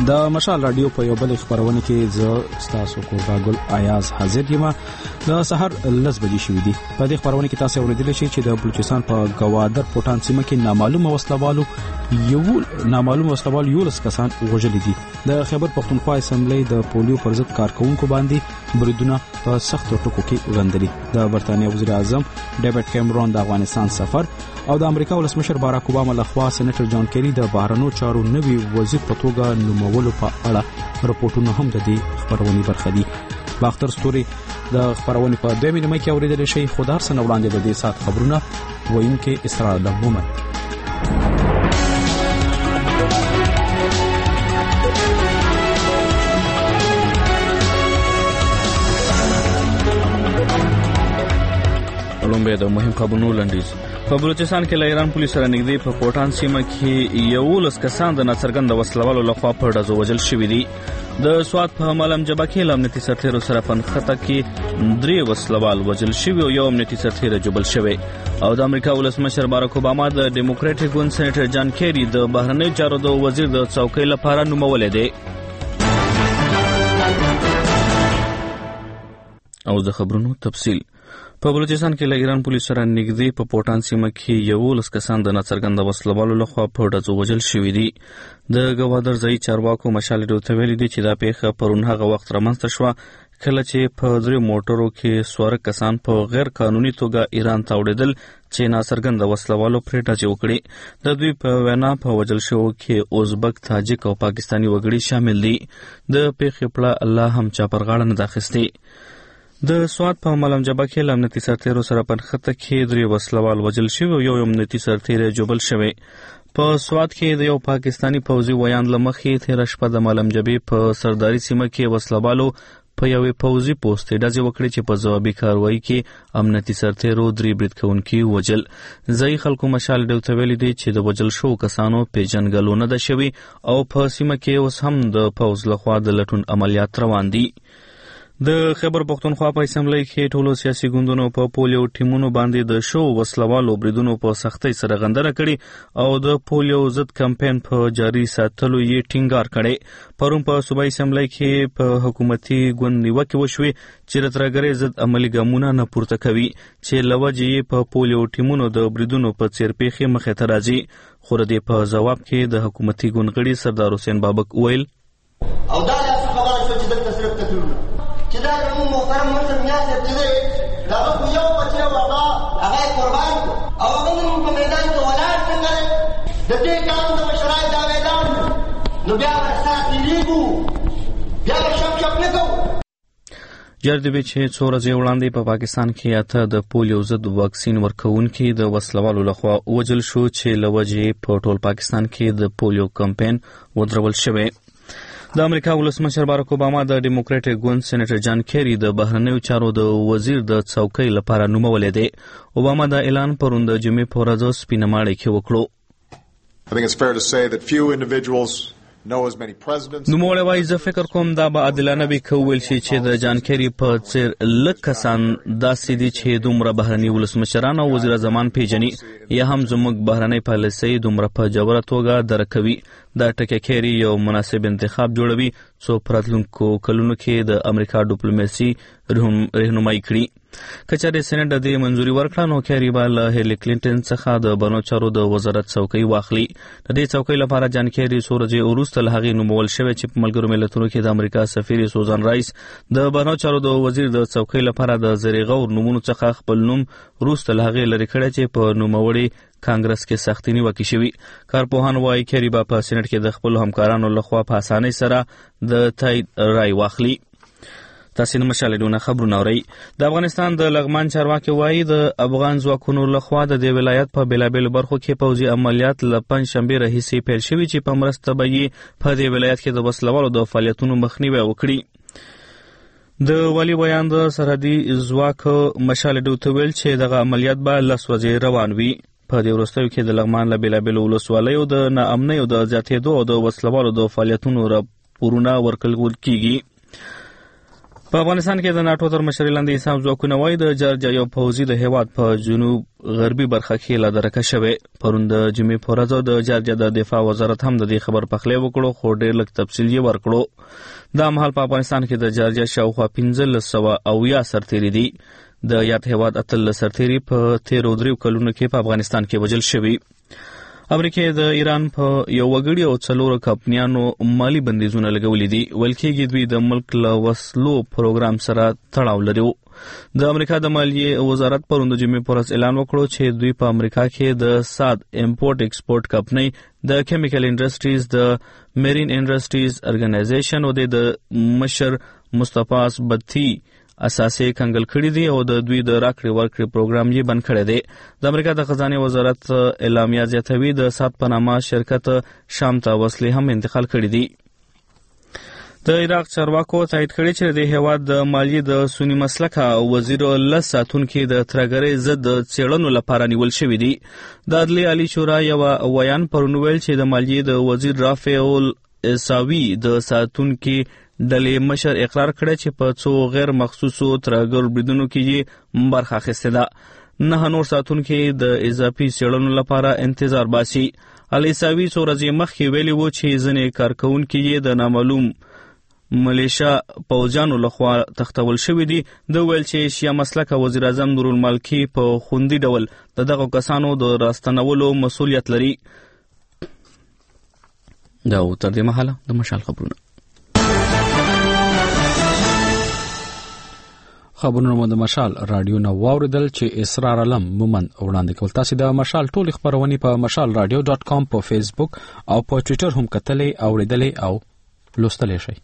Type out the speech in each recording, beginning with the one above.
د مشال رادیو په یو بل خبرونه کې زه ستاسو کوربا ګل ایاز حاضر یم. د سحر 10 بجې شوې دي. په دې خبرونه کې تاسو اوریدلی شئ چې د بلوچستان په گوادر پټان سیمه کې نامعلوم وسلوالو یو لس کسان وژل دي. د خیبر پختونخوا اسمبلی د پولیو پر ضد کارکونکو باندې بریدونه په سخت ټکو کې غندلي. د برتانیې وزیر اعظم ډیوډ کیمرون د افغانستان سفر او د امریکا ولسمشر باراک اوباما لخوا سېنیټر جان کیری د بهرنیو چارو نوي وزیر په توګه نومولو په اړه راپورټونه هم د دې خبرونې برخه دي. باختر ستوري د خبرونې په 2 نیمه کې اوریدل شي. خدار سره وړاندې د دې سات خبرونه وایونکي اسرار لمومن. لومبه د مهم خبرونو لنډیز. په بلوچستان کې له ایران پولیس سره نږدې په پټان سیمه کې 11 کسان د ناڅرګند وسلوالو لخوا په ډزو وژل شوي دي. د سوات په ملم جبه کې امنیتي سرتیرو سره په نښته کې 3 وسلوال وژل شوي او یو امنیتي سرتیر جوړ شوی. او د امریکا ولسمشر باراک اوباما د ډیموکراټیک ګوند سېنیټر جان کیری د بهرنیو چارو د وزیر د څوکۍ لپاره نومولې دی. او د خبرونو تفصیل. په بلوچستان کې له ایران پولیس سره نږدې په پټان سیمه کې 11 کسان د ناڅرګند وسلوالو لخوا په ډزو وژل شوي دي. د گوادر ځایي چارواکو مشال ډیو ته ویلي دي چې دا پیښه پرون هغه وخت رامنځته شوه کله چې په 3 موټرو کې سوار کسان په غیر قانوني توګه ایران ته وړېدل چې ناڅرګند وسلوالو پرې ډزې وکړې. د دوی په وینا په وژل شوو کې ازبک، تاجک او پاکستاني وګړي شامل دي. د پیښې په الله هم چا پر غاړه نه اخیستې. د سوات په ملم جبه کې له امنیتي سرتیرو سره په نښته کې 3 وسلوال وژل شوي او یو امنیتي سرتیر جوړ شوی. په سوات کې د یو پاکستاني پوځي ویان له مخې تېره شپه د ملم جبې په سرداري سیمه کې وسلوالو په یوې پوځي پوستې ډزې وکړې چې په ځوابي کاروایي کې امنیتي سرتیرو 3 برید کوونکي وژل. ځایي خلکو مشال ډیو ته ویلي دي چې د وژل شوو کسانو پیژنګلو نه ده شوي او په سیمه کې اوس هم د پوځ لخوا د لټون عملیات روان دي. د خیبر پختونخوا په اسمبلی کې ټولو سیاسي ګوندونو په پولیو ټیمونو باندې د شو وسلوالو بریدونو په سختۍ سره غندنه کړې او د پولیو ضد کمپاین په جاري ساتلو یې ټینګار کړی. پرون په صوبایي اسمبلی کې په حکومتي ګوند نیوکې وشوې چې د ترهګرۍ ضد عملي ګامونه نه پورته کوي چې له وجې یې په پولیو ټیمونو د بریدونو په څیر پیښې مخې ته راځي. خو د دې په ځواب کې د حکومتي ګوند غړي سردار حسین بابک ویل او دا خبره شو چې دلته صرف تکلیف چې دا کوم محترم مشر نیاز دی دا خو یو بچی بابا هغه قربان او هغه په میدان کې ولاړ څنګه د دې کارو د مشرای دا ویلان نو بیا ورسره تیریږو بیا شپ نه کوو. جردبی چې 4 ورځې وړاندې په پاکستان کې اته د پولیو ضد واکسین ورکوونکي د وسلوالو لخوا وژل شو چې له وجې په ټول پاکستان کې د پولیو کمپاین ودرول شوی. د امریکا ولسمشر باراک اوباما د ډیموکراټیک ګوند سېنیټر جان کیری د بهرنیو چارو د وزیر د څوکۍ لپاره نومولې دی. اوباما دا اعلان پرون د جمعې په ورځ سپینماړی کې وکړو. نوموړی وایي زه فکر کوم دا به عادلانه وي که وویل شي چې د جان کیری په څیر لږ کسان داسې دي چې دومره بهرني ولسمشران او وزیر اعظمان پیژني یا هم زموږ بهرنۍ پالیسۍ دومره په جوړه توګه درک کوي. دا ټکی کیری یو مناسب انتخاب جوړوي څو په راتلونکو کلونو کې د امریکا ډیپلوماسي رهنمایي کړي. که چېرې سېنیټ د دې منظوري ورکړه نو کیری به له هیلي کلینټن څخه د بهرنیو چارو د وزارت څوکۍ واخلي. د دې څوکۍ لپاره جان کیری 4 ورځې وروسته له هغې نومول شوی چې په ملګرو ملتونو کې د امریکا سفیر سوزان رایس د بهرنیو چارو د وزیر د څوکۍ لپاره د زیر غور نومونو څخه خپل نوم وروسته له هغې لرې کړی چې په نوموړي کانګرس کې سختي نیوکې شوي. کارپوهان وایي کیری به په سېنیټ کې د خپلو همکارانو لخوا په اسانۍ سره د تایید رای واخلي. تاسو نن مشالهونه خبرونه اورئ. د افغانستان د لغمان چارواکي وایي د افغان ځواکونو لخوا د دې ولایت په بیلابیلو برخو کې پوځي عملیات له پنځشنبې راهیسې پیل شوي چې په مرسته به یې په دې ولایت کې د وسلوالو د فعالیتونو مخنیوی وکړي. د والي بیان د سرحدي ځواک مشال ډیو ته ویل چې دغه عملیات به 10 ورځې روان وي. په دې وروستیو کې د لغمان له بیلابیلو ولسوالیو د ناامنۍ او د زیاتېدو او د وسلوالو د فعالیتونو راپورونه ورکول کیږي. په افغانستان کې د ناتو تر مشرۍ لاندې اسلام ځواکونه وايي د جارجیا یو پوځي د هیواد په جنوب غربي برخه کې لا درکه شوی. پرون د جمعې په ورځ د جارجیا د دفاع وزارت هم د دې خبر پخلی وکړو، خو ډېر لږ تفصیل یې ورکړو. دا مهال په افغانستان کې د جارجیا شاوخوا 1500 سرتیري دي. د یاد هیواد 13 سرتیري په 13 کلونو کې په افغانستان کې وژل شوي. امریکا د ایران په یو وګړي او 4 کمپنیانو مالی بندیزونه لګولې دي. ویل کېږي دوی د ملک له وسلو پروګرام سره تړاو لري. د امریکا د مالیې وزارت پرون د جمعې په ورځ اعلان وکړو چې دوی په امریکا کې د ساد امپورټ ایکسپورټ کمپنۍ، د کیمیکل انډستریز، د میرین انډستریز ارګنایزیشن او د مشر مصطفی اسبتی اساسي کنګل کړی دي او د دوی د راکړې ورکړې پروګرام یې بند کړی دی. د امریکا د خزانه وزارت اعلامیه زیاتوي د سات په نامه شرکت شام ته وسلې هم انتقال کړي دي. د عراق چارواکو تایید کړی چې د هیواد د مالیې د سنی مسلکه وزیر له ساتونکو د ترګرۍ ضد څېړنو لپاره نیول شوی دی. د عدلي عالی شورا یو ویان پرون ویل چې د مالیې د وزیر رافیل اساوي د ساتونکو ډلې مشر اقرار کړی چې په څو غیر مخصوصو ترګر بریدونو کې یې برخه اخیستې ده. 9 نور ساتونکو د اضافي څېړنو لپاره انتظار باسي. الیساوي څو ورځې مخکې ویلي وو چې ځینې کارکونکي یې د نامعلوم ملیشیا پوځیانو لخوا تختول شوي دي. د ویل چې شیا مسلکه وزیر اعظم نورالمالکی په خوندي ډول د دغه کسانو د راستنولو مسؤلیت لري. دا تر دې مهاله د مشال خبرونه. خبرونه مو د مشال رادیو نو واوریدل چې اسرار علم مومن وړاندې کول. تاسو د مشال ټول خبرونه په mashalradio.com په فیسبوک او په ټوئیټر هم کتلې اوریدلې او لوستلې شئ.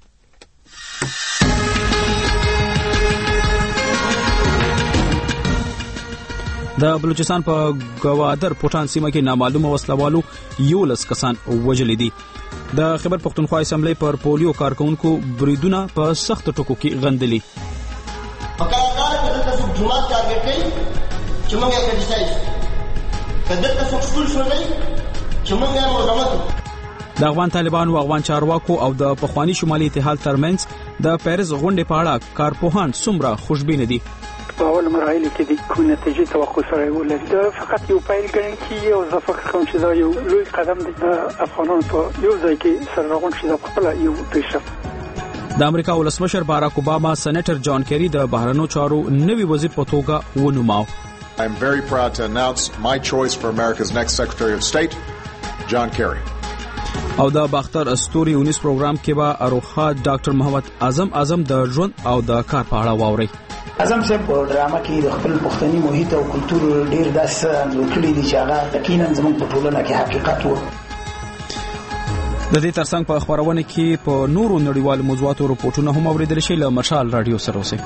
د بلوچستان په گوادر پټان سیمه کې نامعلومه وسلوالو 11 کسان وژلي دي. د خیبر پختونخوا اسمبلی پر پولیو کارکونکو بریدونه په سخت ټکو کې غندلي. فکرګار په دغه څو جماعت ټارګټ کوي چې موږ یې کړی کله دغه څو سکول شولې چې موږ یې مزمت د افغان طالبانو او افغان چارواکو او د پخوانی شمالي اتحاد ترمنځ د پیرز غونډې په اړه کارپوهان څومره خوشبین دي. په اول مراحل کې د کوم نتیجې توقع سره ولري دا فقط یو پیل ګڼل کیږي او زه فکر کوم چې دا یو لوی قدم دی. افغانانو په یو ځای کې سره راغون شي دا خپل یو پیشرفت. د امریکا ولسمشر باراک اوباما سېنیټر جان کیری د بهرنیو چارو نوي وزیر په توګه ونوماو. I am very proud to announce my choice for America's next Secretary of State, John Kerry. او د باختر استوري ونیس پروګرام کې به اروخا ډاکټر محمد اعظم د ژوند او د کار په اړه واوري. اعظم صاحب په ډرامه کې د خپل پښتني محیط او کلتور ډیر داسې انځور دي چې هغه یقینا زموږ په ټولنه کې حقیقت وو. د دې ترڅنګ په خبرونه کې په نورو نړیوالو موضوعاتو راپورټونه هم اوریدل شي. له مشال رادیو سره اوسئ.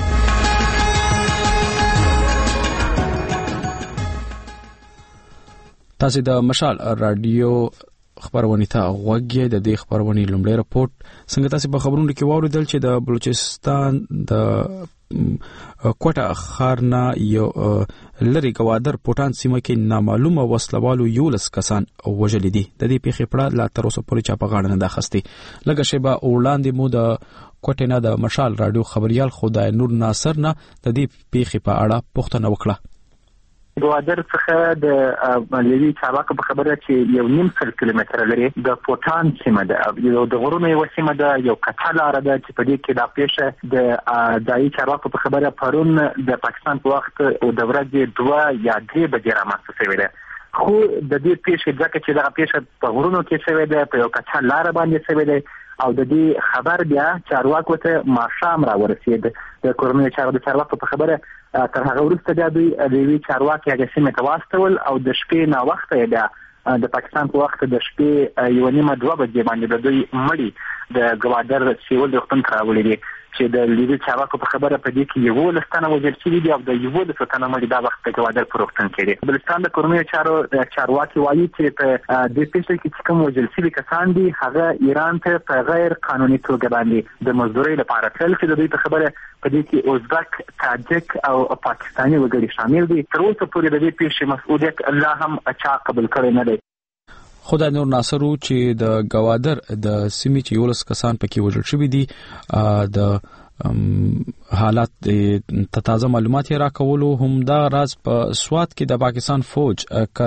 تاسو د مشال رادیو خبرونه ته غوږی. د دې خبرونه لومړی راپورټ څنګه تاسو په خبرونو کې واوریدل چې د بلوچستان د کوټه خارنا یو لری گوادر پټان سیمه کې نامعلومه وسلوالو 11 کسان وژل دي. د دې پیښې په اړه لا تر اوسه پورې چا په غاړه نه ده اخیستې. لکه شیبه وړاندې مو د کوټه نه د مشال رادیو خبريال خدای نور ناصر نه د دې پیښې په اړه پوښتنه وکړه. گوادر څخه د مالیوي چارواکو په خبره چې 1.5 کیلومتر لري د پوټان سیمه ده، یو د غرونو یو سیمه ده، یو کټه لاره ده چې په دې کې دا پیښه د دایي چارواکو په خبره پرون د پاکستان په وخت او د ورځې 2 یا 3 بجې رامنځته شوې ده. خو د دې پیښې ځکه چې دا پیښه په غرونو کې شوې ده، په یو کټه لاره باندې شوې ده او د دې خبر بیا چارواکو ته ماښام راورسید. د کورنۍ چارواکو په خبره تر هغه وروسته بیا دوی د وی چارواکي هغه سیمه ته واستول او د شپې نا وخت یې د پاکستان په وخت د شپې 1:30 بجې باندې د دوی مړی د گوادر سیول د خپل راولې دي چې د لیدو چارواکو په خبره په دې کې یو لستانه وزیر شوی دی او د یو لستانه مړی دا وخت د گوادر پر وختن کې بلستان د کورنۍ چارواکي وایي چې په دې پیښه کې کوم وزیر شوی کسان دي هغه ایران ته په غیر قانوني توګه باندې د مزدوري لپاره تل چې د دې په خبره په دې کې ازبک، تاجک او پاکستاني وګړي شامل دي. تر اوسه پورې د دې پیښې مسؤلیت الله هم اچا قبول کړی نه دی. خدای نور ناصرو چې د گوادر د سیمې چې 11 کسان پکې وژل شوي دي د حالات تازه معلومات راکولو. هم دا راز په سوات کې د پاکستان فوج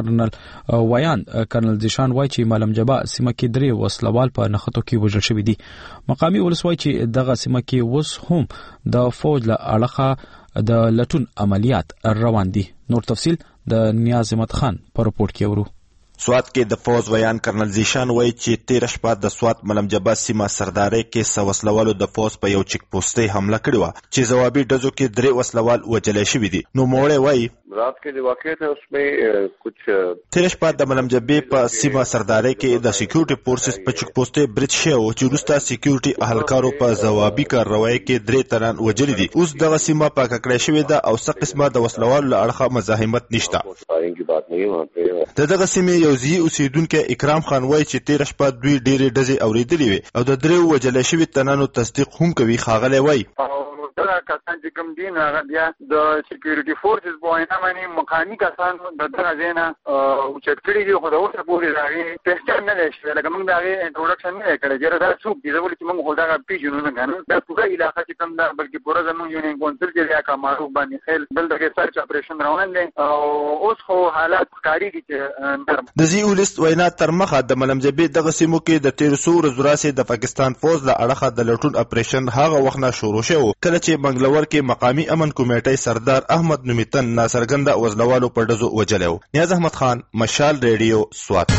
کرنل زیشان وای چې ملم جبا سیمه کې درې وسلوال په نخښتو کې وژل شوی دي. مقامی ولسوای چې دغه سیمه کې وس هم د فوج له اړخه د لټون عملیات روان دي. نور تفصیل د نیاز احمد خان په رپورت کې ورو. سوات کې د فوز ویان کرنل زیشان وای چې 13 شپه د سوات ملم جبا سیمه سرداري کې سو وسلوالو د فوز په یو چک پوسټي حمله کړې و چې جوابي ډزو کې درې وسلوال وجل شوی دي. نو موړې وای رات के जो वाकया था उसमें कुछ 13 شپه د ملم جبې په سیمه سرداري کې د سکیورټي فورسز په چک پوسټي برج شو چې روستا سکیورټي اهلکارو په جوابي کاروایی کې درې تنان وجل دي. اوس دغه سیمه په ککړې شوې ده او څه قسمه د وسلوالو له اړخه مزاحمت نشته. دغه سیمه یو ځي اوسیدونکو اکرام خان وای چې 13 شپه دوی ډېرې ډزې اوریدلې وي او د درې وجل شوی تنانو تصدیق هم کوي. خاغله وای دا کسان چې کوم دین هغه بیا د سکیورټي فورسز بوینه باندې مقامی کسان د دغه ځاینا او چټکړي دي خو دا اوسه پوری راغی پېښه نه لشي لکه موږ دا انټروډکشن نه کړی چې دا څوک دي چې موږ خو دا پیژنو نه غواړو. دا ټول علاقې چې کوم دا بلکې پورا زموږ یونین کونسل کې یا کا معروف باندې خل بل دغه سرچ اپریشن روان دي او اوس خو حالات ښکاری دي چې د زی اولست وینا تر مخه د ملم جبې دغه سیمو کې د 1300 ورځې د پاکستان فوج له اړخه د لټون اپریشن هغه وخت نه شروع شو کله چې بنگلور کې مقامی امن کمیټې سردار احمد نومیتن ناصرګند وزلوالو په ډزو وجلو. نیاز احمد خان، مشال ریډیو، سوات.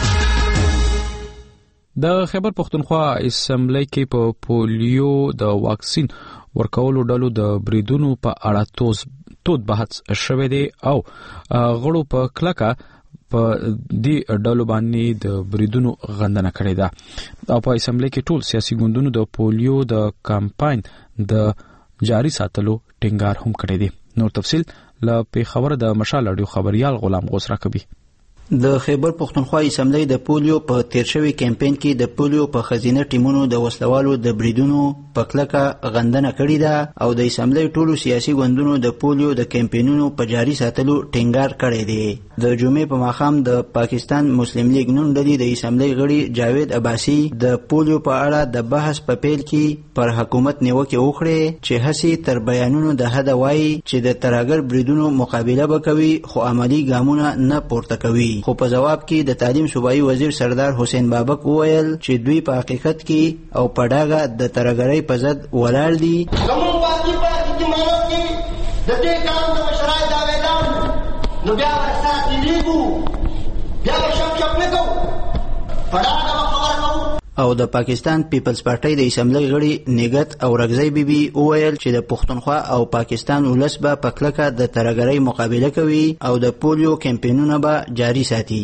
د خیبر پختونخوا اسمبلی کې په پولیو د واکسین ورکولو ډلو د بریدونو په اړه تود بحث شوه دی او غړو په کلکه په دې ډلو باندې د بریدونو غندنه کړې ده او په اسمبلی کې ټول سیاسي ګوندونو د پولیو د کمپاین د جاری ساتلو ټینګار هم کړی دی. نور تفصیل له پیښور د مشال اډیو خبريال غلام غوسرا کوي. د خیبر پختونخوا اسمبلی د پولیو په تیر شوی کمپاین کې د پولیو په خزینه ټیمونو د وسلوالو د بریدونو په کلکه غندنه کړې ده او د اسمبلی ټولو سیاسي ګوندونو د پولیو د کمپاینونو په جاری ساتلو ټینګار کړی دی. د جمعې په ماښام د پاکستان مسلم لیگ نون ډلې د اسمبلی غړي جاوید عباسی د پولیو په اړه د بحث په پیل کې پر حکومت نیوکه وکړه چې هڅې تر بیانونو د حد وایي چې د ترهګر بریدونو مقابله وکوي خو عملی ګامونه نه پورته کوي. خو په جواب کې د تعلیم صوبایي وزیر سردار حسین بابک وویل چې دوی په حقیقت کې او په ډاګه د ترهګرۍ په ضد ولاړ دي. زموږ پارټي په حکومت کې د دې کار د مشرای داویدان نو بیا ورسره تیریږو بیا شپ نه کوو په ډاګه خبره کوو. او د پاکستان پیپلز پارټي د اسمبلی غړي نګت او رغزی بیبي وویل چې د پښتونخوا او پاکستان ولس به په کلکه د ترهګرۍ مقابله کوي او د پولیو کمپاینونه به جاری ساتي.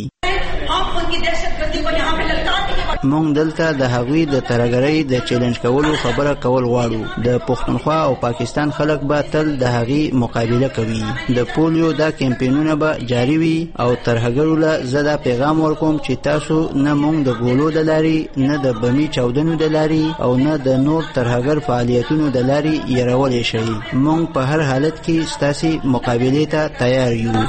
مونږ دلته د هغوی د ترهګرۍ د چیلنج کولو خبره کول غواړو. د پښتونخوا او پاکستان خلک به تل د هغوی مقابله کوي. د پولیو دا کمپاینونه به جاری وي او ترهګرو له زه دا پیغام ورکوم چې تاسو نه مونږ د ګولو د لارې نه د بمي چاودنو د لارې او نه د نور ترهګر فعالیتونو د لارې یرولی شئ. مونږ په هر حالت کې ستاسې مقابلې ته تیار یو.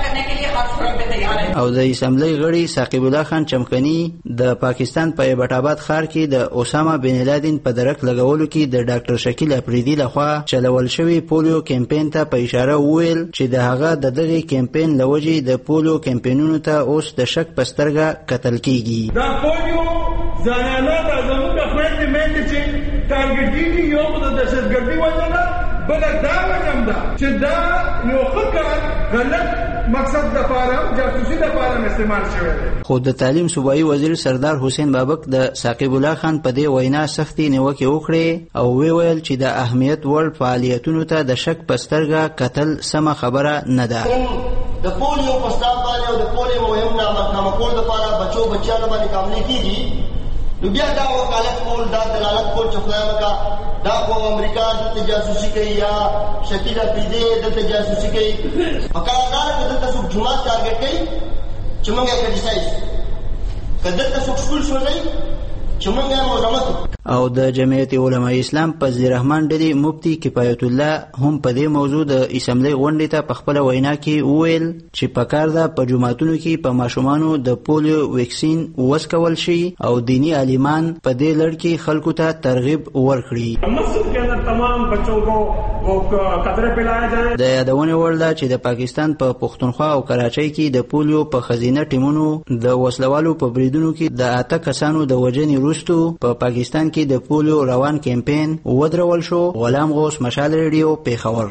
او د اسمبلی غړي ثاقب الله خان چمکني د پاکستان په ایبټ آباد ښار کې د اسامه بن لادن په درک لګولو کې د ډاکټر شکیل افریدي لخوا چلول شوی پولیو کمپاین ته په اشاره وویل چې د هغه د دغه کمپاین لوجې د پولیو کمپاینونو ته اوس د شک په سترګه کتل کیږي. دا پولیو ځانانه د زموږ د خويندې مېندې چې ټارګټ کیږي یو د دهشتګردي وجه ده بل دا وجه ده چې دا یو ښه غلط مقصد د پاره جاسوسي د پاره استعمال شوی دی. خو د تعلیم صوبایي وزیر سردار حسین بابک د ثاقب الله خان په دې وینا سختي نیوکه وکړه او ویل چې د اهمیت وړ فعالیتونو ته د شک په سترګه کتل سمه خبره نه ده. د پولیو په ستاب باندې او د پولیو مهم نامه کول لپاره بچیانو باندې کاملې کیږي. نو بیا دا وکالت کول دا دلالت کول چې خدای وکړه دا کو امریکا د جاسوسي کوي یا شکیل افریدي د جاسوسي کوي. وکالتدار کله څوک جماعت ټارګټ کوي چې موږ یې کریټیسایز کله څوک سکول شو نه چې موږ یې مزاحمت. او د جمعیت علماء اسلام فضل الرحمن ډلې مفتی کفایت الله هم په دې موضوع د اسمبلی غونډې ته په خپل وینا کې وویل چې پکار ده په جوماتونو کې په ماشومانو د پولیو ویکسین وسکول شي او دینی عالمان په دې لړ کې خلکو ته ترغیب ورکړي. مسجد के अंदर तमाम बच्चों को वो कतरे पिलाए जाएं. د یادونه وړ ده چې د پاکستان په پښتونخوا او کراچۍ کې د پولیو په خزینه ټیمونو د وسلوالو په بریدونو کې د 8 کسانو د وژنې وروسته په پاکستان کې د پولیو روان کمپاین ودرول شو. غلام غوث مشال ریډیو پیښور.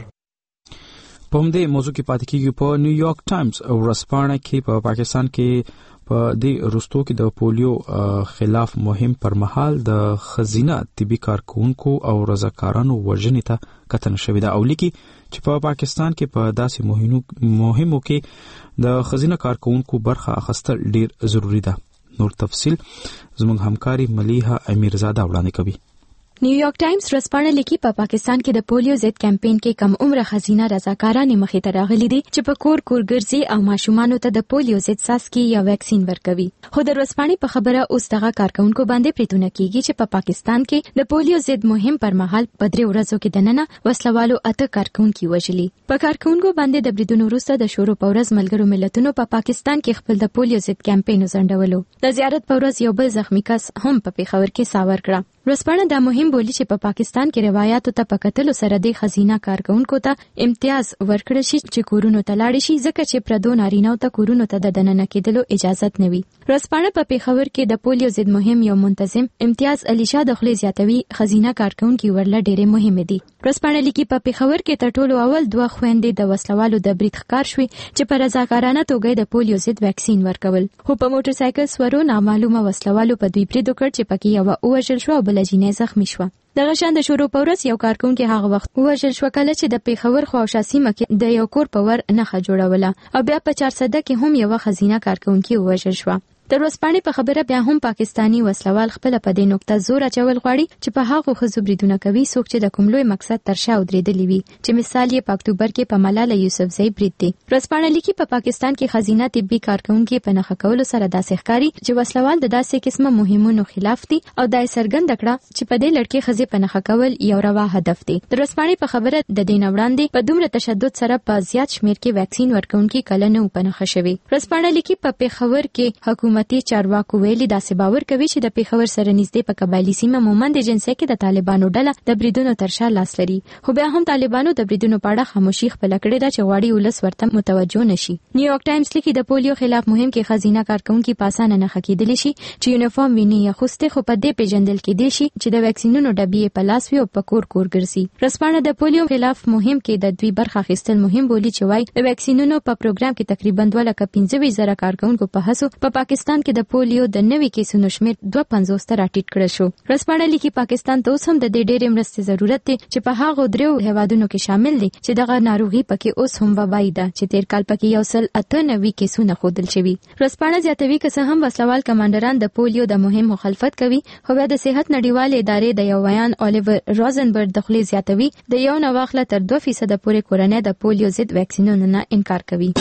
په همدې موضوع کې پاتې کېږي. په نیویارک ټایمز ورځپاڼه کې په پاکستان کې په دې وروستو کې د پولیو خلاف مهم پر مهال د خزینه طبي کارکونکو او رضاکارانو وژنې ته کتنه شوې ده او لیکي چې په پاکستان کې په داسې مهمو کې د خزینه کارکونکو برخه اخیستل ډیر ضروری ده. نور تفصیل زموږ همکاري ملیحه امیرزاده وړاندې کوي. نیویارک ټایمز ورځپاڼه لیکي په پاکستان کې د پولیو ضد کمپاین کې کم عمره خزینه رضاکاران مخې ته راغلي دي چې په کور ګرځي او ماشومانو ته د پولیو ضد څاڅکي یا ویکسین ورکوي. خو د ورځپاڼې په خبره اوس دغه کارکونکو باندې پریتونه کیږي چې په پاکستان کې د پولیو ضد مهم پر مهال په 3 ورځو کې دننه وسلوالو 8 کارکونکو وژلي. په کارکونکو باندې د بریدونو وروسته د شورو په ورځ ملګرو ملتونو په پاکستان کې خپل د پولیو ضد کمپاین وزندولو. د زیارت په ورځ یو بل زخمی کس هم په پیښور کې ساور کړ. ورځپاڼه دا مهم بولی چې په پاکستان کې روایتو ته په کتلو سره د خزینه کارکونکو ته امتیاز ورکړل شي چې کورونو ته لاړ شي ځکه چې پردو نارینه‌و ته کورونو ته د دننه کېدلو اجازه نه وي. ورځپاڼه په پیښور کې د پولیو ضد مهم یو منتظم امتیاز علي شاه د خپل زیاتوي خزینه کارکونکو ورله ډېرې مهمه دي. ورځپاڼه لیکي په پیښور کې تر ټولو اول 2 خويندې د وسلوالو د برید ښکار شوې چې په رضاکارانه توګه د پولیو ضد ویکسین ورکول. خو په موټر سایکل سورو نامعلومه وسلوالو په دوی برید وکړ چې پکې یو وژل شو او بل جینۍ زخمی شو. دغه شان د شورو په ورځ یو کارکونکي هغه وخت وژل شو کله چې د پیښور خواوشا سیمه کې د یو کور په ور نخښه جوړوله او بیا په 400 کې هم یو خزینه کارکونکي وژل شو. د ورځپاڼې په خبره بیا هم پاکستانی وسلوال خپل په دې نقطه زور اچول غواړي چې په هغه خزو بریدونه کوي څوک چې د کوم لوی مقصد تر شا ودرېدلی وي چې مثال یې په اکتوبر کې په ملاله یوسفزۍ برید دی. ورځپاڼه لیکي په پاکستان کې خزینه طبي کارکونکو په نخښه کولو سره داسې ښکاري چې وسلوال د داسې قسمه مهمونو خلاف دي او دای سرګند کړه چې په دې لړ کې خزې په نخښه کول یو روا هدف دی. د ورځپاڼې په خبره د دین وړاندې په دومره تشدد سره په زیات شمیر کې ویکسین ورکونکو کله نه په نخښه شوي. ورځپاڼه لیکي په پیښور کې حکومتي چارواکو ویلي داسې باور کوي چې د پیښور سره نږدې په قبایلی سیمه مومند ایجنسي کې د طالبانو ډله د بریدونو تر شا لاس لري. خو بیا هم طالبانو د بریدونو په اړه خاموشي خپل کړې ده چې غواړي ولس ورته متوجه نشي. نیویارک ټایمز لیکي د پولیو خلاف مهم کې خزینه کارکونکو په اسانه نه خکېدلی شي چې یونیفورم ویني یا خوسته خو په دې پیژندل کېدی شي چې د ویکسینونو ډبې په لاس وي او په کور ګرځي. ورځپاڼه د پولیو خلاف مهم کې د دوی برخه اخیستل مهم بولی چې وای د ویکسینونو په پروګرام کې تقریبا 2,15,000 کارکونکو په هڅو په پاکستان کې د پولیو د نوي کیسونو شمیر 250 ته راټیټ کړل شو. ورځپاڼه لیکي پاکستان ته اوس هم د دې ډېرې مرستې ضرورت دی چې په هغه 3 هیوادونو کې شامل دي چې دغه ناروغي پکې اوس هم وبای ده چې تیر کال پکې 198 کیسونه ښودل شوي. ورځپاڼه زیاتوي که څه هم وسلوال کمانډران د پولیو د مهم مخالفت کوي خو بیا د صحت نړیوالې ادارې د یو بیان الیور روزنبرګ د خپل زیاتوي د یو نه واخله تر 2% پورې کورنۍ د پولیو ضد ویکسینونو نه انکار کوي.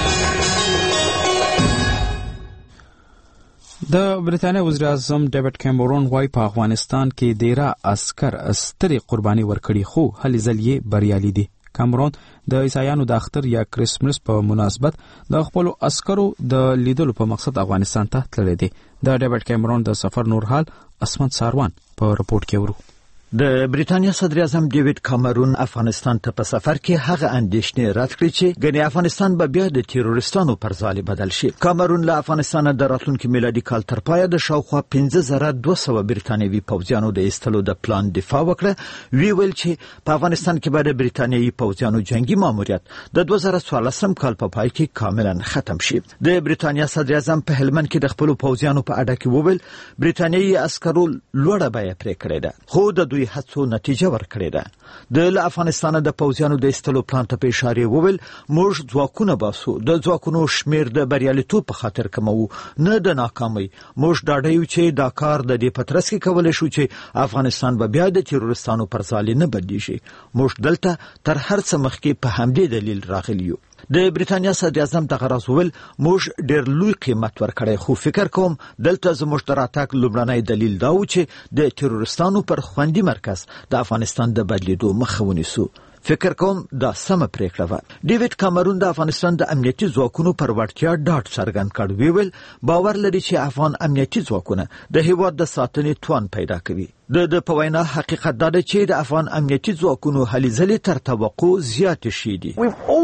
د برتانیا وزیر اعظم ډیوډ کیمرون وايي په افغانستان کې ډیره عسكر سترې قرباني ورکړي خو هلې ځل یې بریالي دي. کیمرون د عیسایانو د اختر یا کریسمس په مناسبت د خپل عسکرو د لیدلو په مقصد افغانستان ته تللی دی. د ډیوډ کیمرون د سفر نور حال اسمت ساروان په رپورت کې ورو. د بریتانیا صدر اعظم ډیوډ کامرون افغانستان ته په سفر کې هغه اندېښنې رد کړې چې ګنې افغانستان به بیا د تیرورستانو پر ځای بدل شي. کامرون له افغانستان د راتلونکي میلادي کال تر پایه د شاوخوا 15,200 بریتانیوي پوځیانو د ایستلو د پلان دفاع وکړه. ویل چې په افغانستان کې به د بریتانیایي پوځیانو جنگي ماموریت د 2014 کال په پای کې کاملا ختم شي. د بریتانیا صدر اعظم په هلمند کې د خپل پوځیانو په اړه کې وویل بریتانیایي عسکرو لوړه بیه پرې کړې ده خو د هڅو نتیجه ورکړې ده. د افغانستان د پوځیانو د ایستلو پلان ته په اشاره وویل موږ ځواکونه باسو د ځواکونو شمیر د بریالیتوب په خاطر کمو نه د ناکامۍ. موږ ډاډه یو چې دا کار د دې پترس کې کولای شو چې افغانستان به بیا د تیرورستانو پر ځای نه بدلیږي. موږ دلته تر هر څه مخکې په همدې دلیل راغلی یو. د بریتانیا صدر اعظم دغه راز وویل موږ ډېر لوی قیمت ورکړی خو فکر کوم دلته زموږ د راتګ لومړنی دلیل دا و چې د تروریستانو پر خوندي مرکز د افغانستان د بدلیدو مخه ونیسو. فکر کوم دا سمه پریکړه وه. ډیوډ کامرون د افغانستان د امنیتي ځواکونو پر وړتیا ډاډ څرګند کړ. ویل باور لري چې افغان امنیتي ځواکونه د هیواد د ساتنې توان پیدا کوي. د په وینا حقیقت دا دی چې د افغان امنیتي ځواکونو هلې ځلې تر توقع زیاتې شوي دي.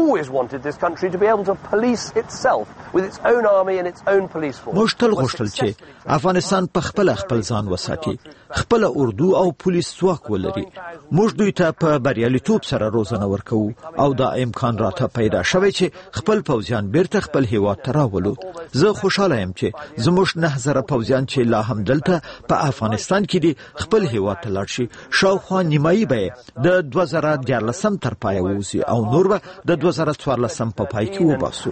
موږ تل غوښتل چې افغانستان په خپل ځان وساتي، خپل اردو او پولیس ځواک ولري. موږ دوی ته په بریالیتوب سره روزنه ورکوو او دا امکان راته پیدا شوی چې خپل پوځیان بیرته خپل هیواد ته راولو. زه خوشاله یم چې زموږ 9000 پوځیان چې لا هم دلته په افغانستان کې دي خپل هیواد ته لاړ شي. شاوخوا نیمایي به د 2014 تر پایه ووځي او نور به د 2014 په پای کې وباسو.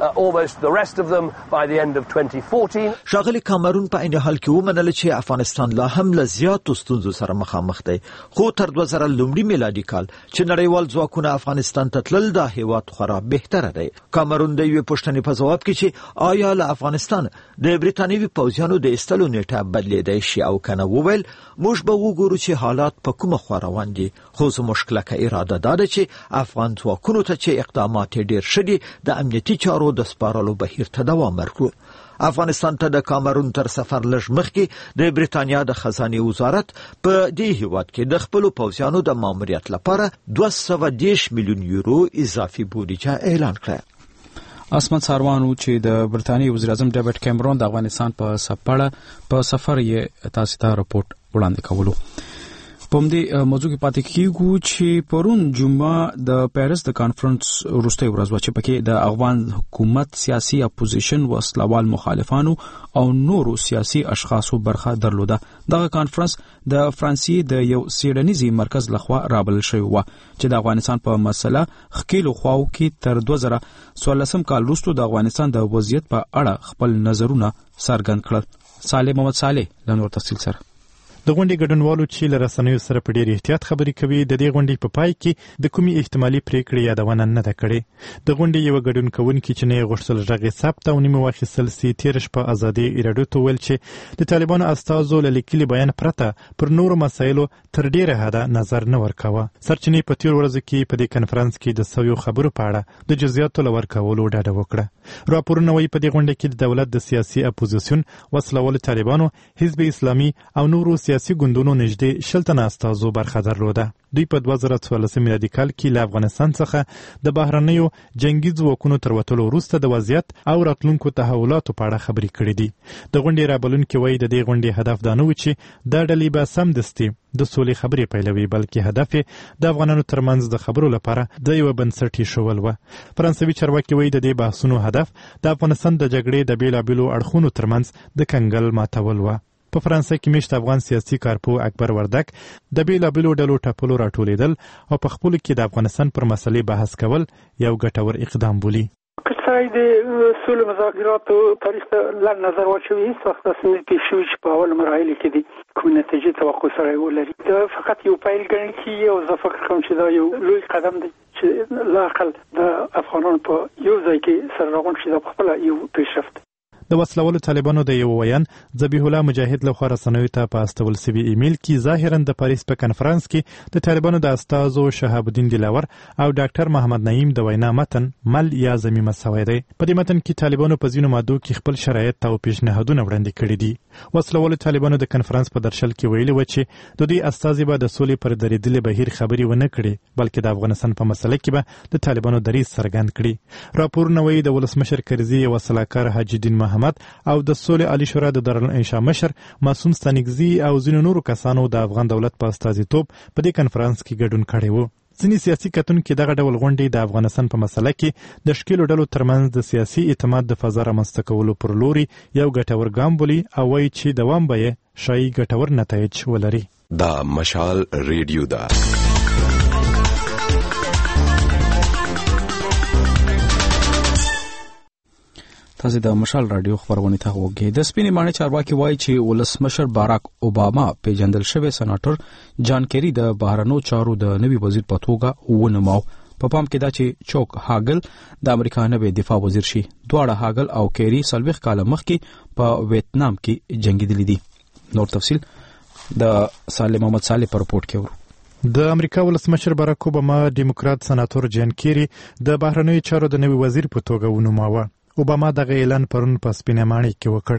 ښاغلي کامرون په عین حال کې ومنله چې افغانستان لا هم له زیاتو ستونزو سره مخامخ دی، خو تر 2000 میلادي کال چې نړیوال ځواکونه افغانستان ته تلل دا هیواد خورا بهتره دی. کامرون د یوې پوښتنې په ځواب کې چې آیا له افغانستان د بریتانیوي پوځیانو د ایستلو نیټه بدلیدای شي او کنه، وویل موږ به وګورو چې حالات په کومه خوا روان دي، خو زموږ کلکه اراده دا ده چې افغان ځواکونو ته چې اقدامات ډېر ښه دي د امنیتي چارو د سپارلو بهیر ته دوام ورکړو. افغانستان ته د کامرون تر سفر لږ مخکې د بریتانیا د خزانې وزارت په دې هیواد کې د خپلو پوځیانو د ماموریت لپاره 210 میلیون یورو اضافي بودیجه اعلان کړه. اسمت ساروانو چې د برتانیې وزیر اعظم ډیوډ کیمرون د افغانستان په سفر یې تاسو ته رپورټ وړاندې کولو. په دې موضوع کې پاتې کیږو چې پرون جمعه د پیرس د کانفرنس وروستۍ ورځ و چې پکې د افغان حکومت سیاسي اپوزیشن وسلوال مخالفانو او نورو سیاسي اشخاصو برخه درلوده. دغه کانفرنس د فرانسې د یو سیډنیزي مرکز لخوا رابلل شوی و چې د افغانستان په مسله خکیلو خواو کې تر 2014 کال وروسته د افغانستان د وضعیت په اړه خپل نظرونه څرګند کړل. صالح محمد صالح لنور تفصیل سره. د غونډې ګډونوالو چې له رسنیو سره په ډېر احتیاط خبرې کوي د دې غونډې په پای کې د کومې احتمالي پریکړې یادونه نه ده کړې. د غونډې یو ګډون کوونکی چې نه غوښتل غږ ثبت او نیمه واخیستل سي تیر شپه ازادي ایرادو ته ویل چې د طالبانو استازو له لیکلي بیان پرته پر نورو مسایلو تر ډیره حده نظر نه ورکاوه. سرچینې په تیر ورځ کې په دې کنفرانس کې د سویو خبرو په اړه د جزئیاتو لورکولو ډاډه وکړه. راپورونه وايي په دې غونډه کې د دولت د سیاسي اپوزیسیون وسلوال طالبانو، حزب اسلامي او نورو سیاسي ګوندونو نږدې 60 تنه استازو برخه درلوده. دوی په 2014 میلادي کال کې له افغانستان څخه د بهرنیو جنگي ځواکونو تر وتلو وروسته د وضعیت او راتلونکو تحولاتو په اړه خبرې کړې دي. د غونډې رابلونکي وایي د دې غونډې هدف دا نه و چې دا ډلې به سمدستي د سولې خبرې پیلوي، بلکې هدف یې د افغانانو ترمنځ د خبرو لپاره د یو بنسټي شول و. فرانسوي چارواکي وایي د دې بحثونو هدف د افغانستان د جګړې د بیلابیلو اړخونو ترمنځ د کنګل ماتول و. په فرانسې کې میشت افغان سیاسي کارپو اکبر وردک د بیلابیلو ډلو ټاپلو راټولېدل او په خپلو کې د افغانستان پر مسلې بحث کول یو ګټور اقدام بولي. کله د سولې مذاکراتو تاریخ ته لږ نظر واچوي، هیڅ وخت داسې نه دي شوي چې په اول مراحلو کې دي کوم نتیجې توقع سره ولري. دا فقط یو پیل ګڼل کېږي او زه فکر کوم چې دا یو لوی قدم دی چې لا اقل د افغانانو په یو ځای کې سره راغونډ شي. دا په خپله یو پیشرفت. د وسلوالو طالبانو د یو ویان ذبیح الله مجاهد لخوا رسنیو ته په استول سوي ایمیل کې ظاهرا د پاریس په کنفرانس کې د طالبانو د استازو شهاب الدین دلاور او ډاکټر محمد نعیم د وینا متن مل یا ضمیمه شوی دی. په دې متن کې طالبانو په ځینو مادو کې خپل شرایط او پیشنهادونه وړاندې کړي دي. وسلوالو طالبانو د کنفرانس په درشل کې ویلي و چې د دوی استازي به د سولې پر درېدلې بهیر خبرې ونه کړي، بلکې د افغانستان په مسله کې به د طالبانو دریځ څرګند کړي. راپورونه وایي د ولسمشر کرزي یو سلاکار حاجي الدین محمد او د سولې عالی شورا د دارالانشا مشر معصوم ستانکزي او ځینو نورو کسانو د افغان دولت په استازیتوب په دې کنفرانس کې ګډون کړی و. ځینې سیاسي کتونکي دغه ډول غونډې د افغانستان په مسله کې د ښکېلو ډلو ترمنځ د سیاسي اعتماد د فضا رامنځته کولو پر لوري یو ګټور ګام بولي او وایي چې دوام به یې ښایي ګټور نتایج ولري. دا مشال ریډیو ده. تاسو د مشال رادیو خبرونه ته وګورئ. د سپینې معنی چارواکي وایي چې ولسمشر باراک اوباما پیژندل شوی سناتور جان کیری د بهرنیو چارو د نوي وزیر په توګه ونماو. په پام کې دا چې چوک هاګل د امریکا نوی دفاع وزیر شي. دواړه هاګل او کیری 40 کال مخکې په ویتنام کې جنگیدلي دي. نور تفصیل د سالم محمد صالح پر رپورټ کې ورو. د امریکا ولسمشر باراک اوباما ډیموکرات سناتور جان کیری د بهرنیو چارو د نوي وزیر په توګه ونوماوه. اوباما دغه اعلان پرون په سپینه ماڼۍ کې وکړ.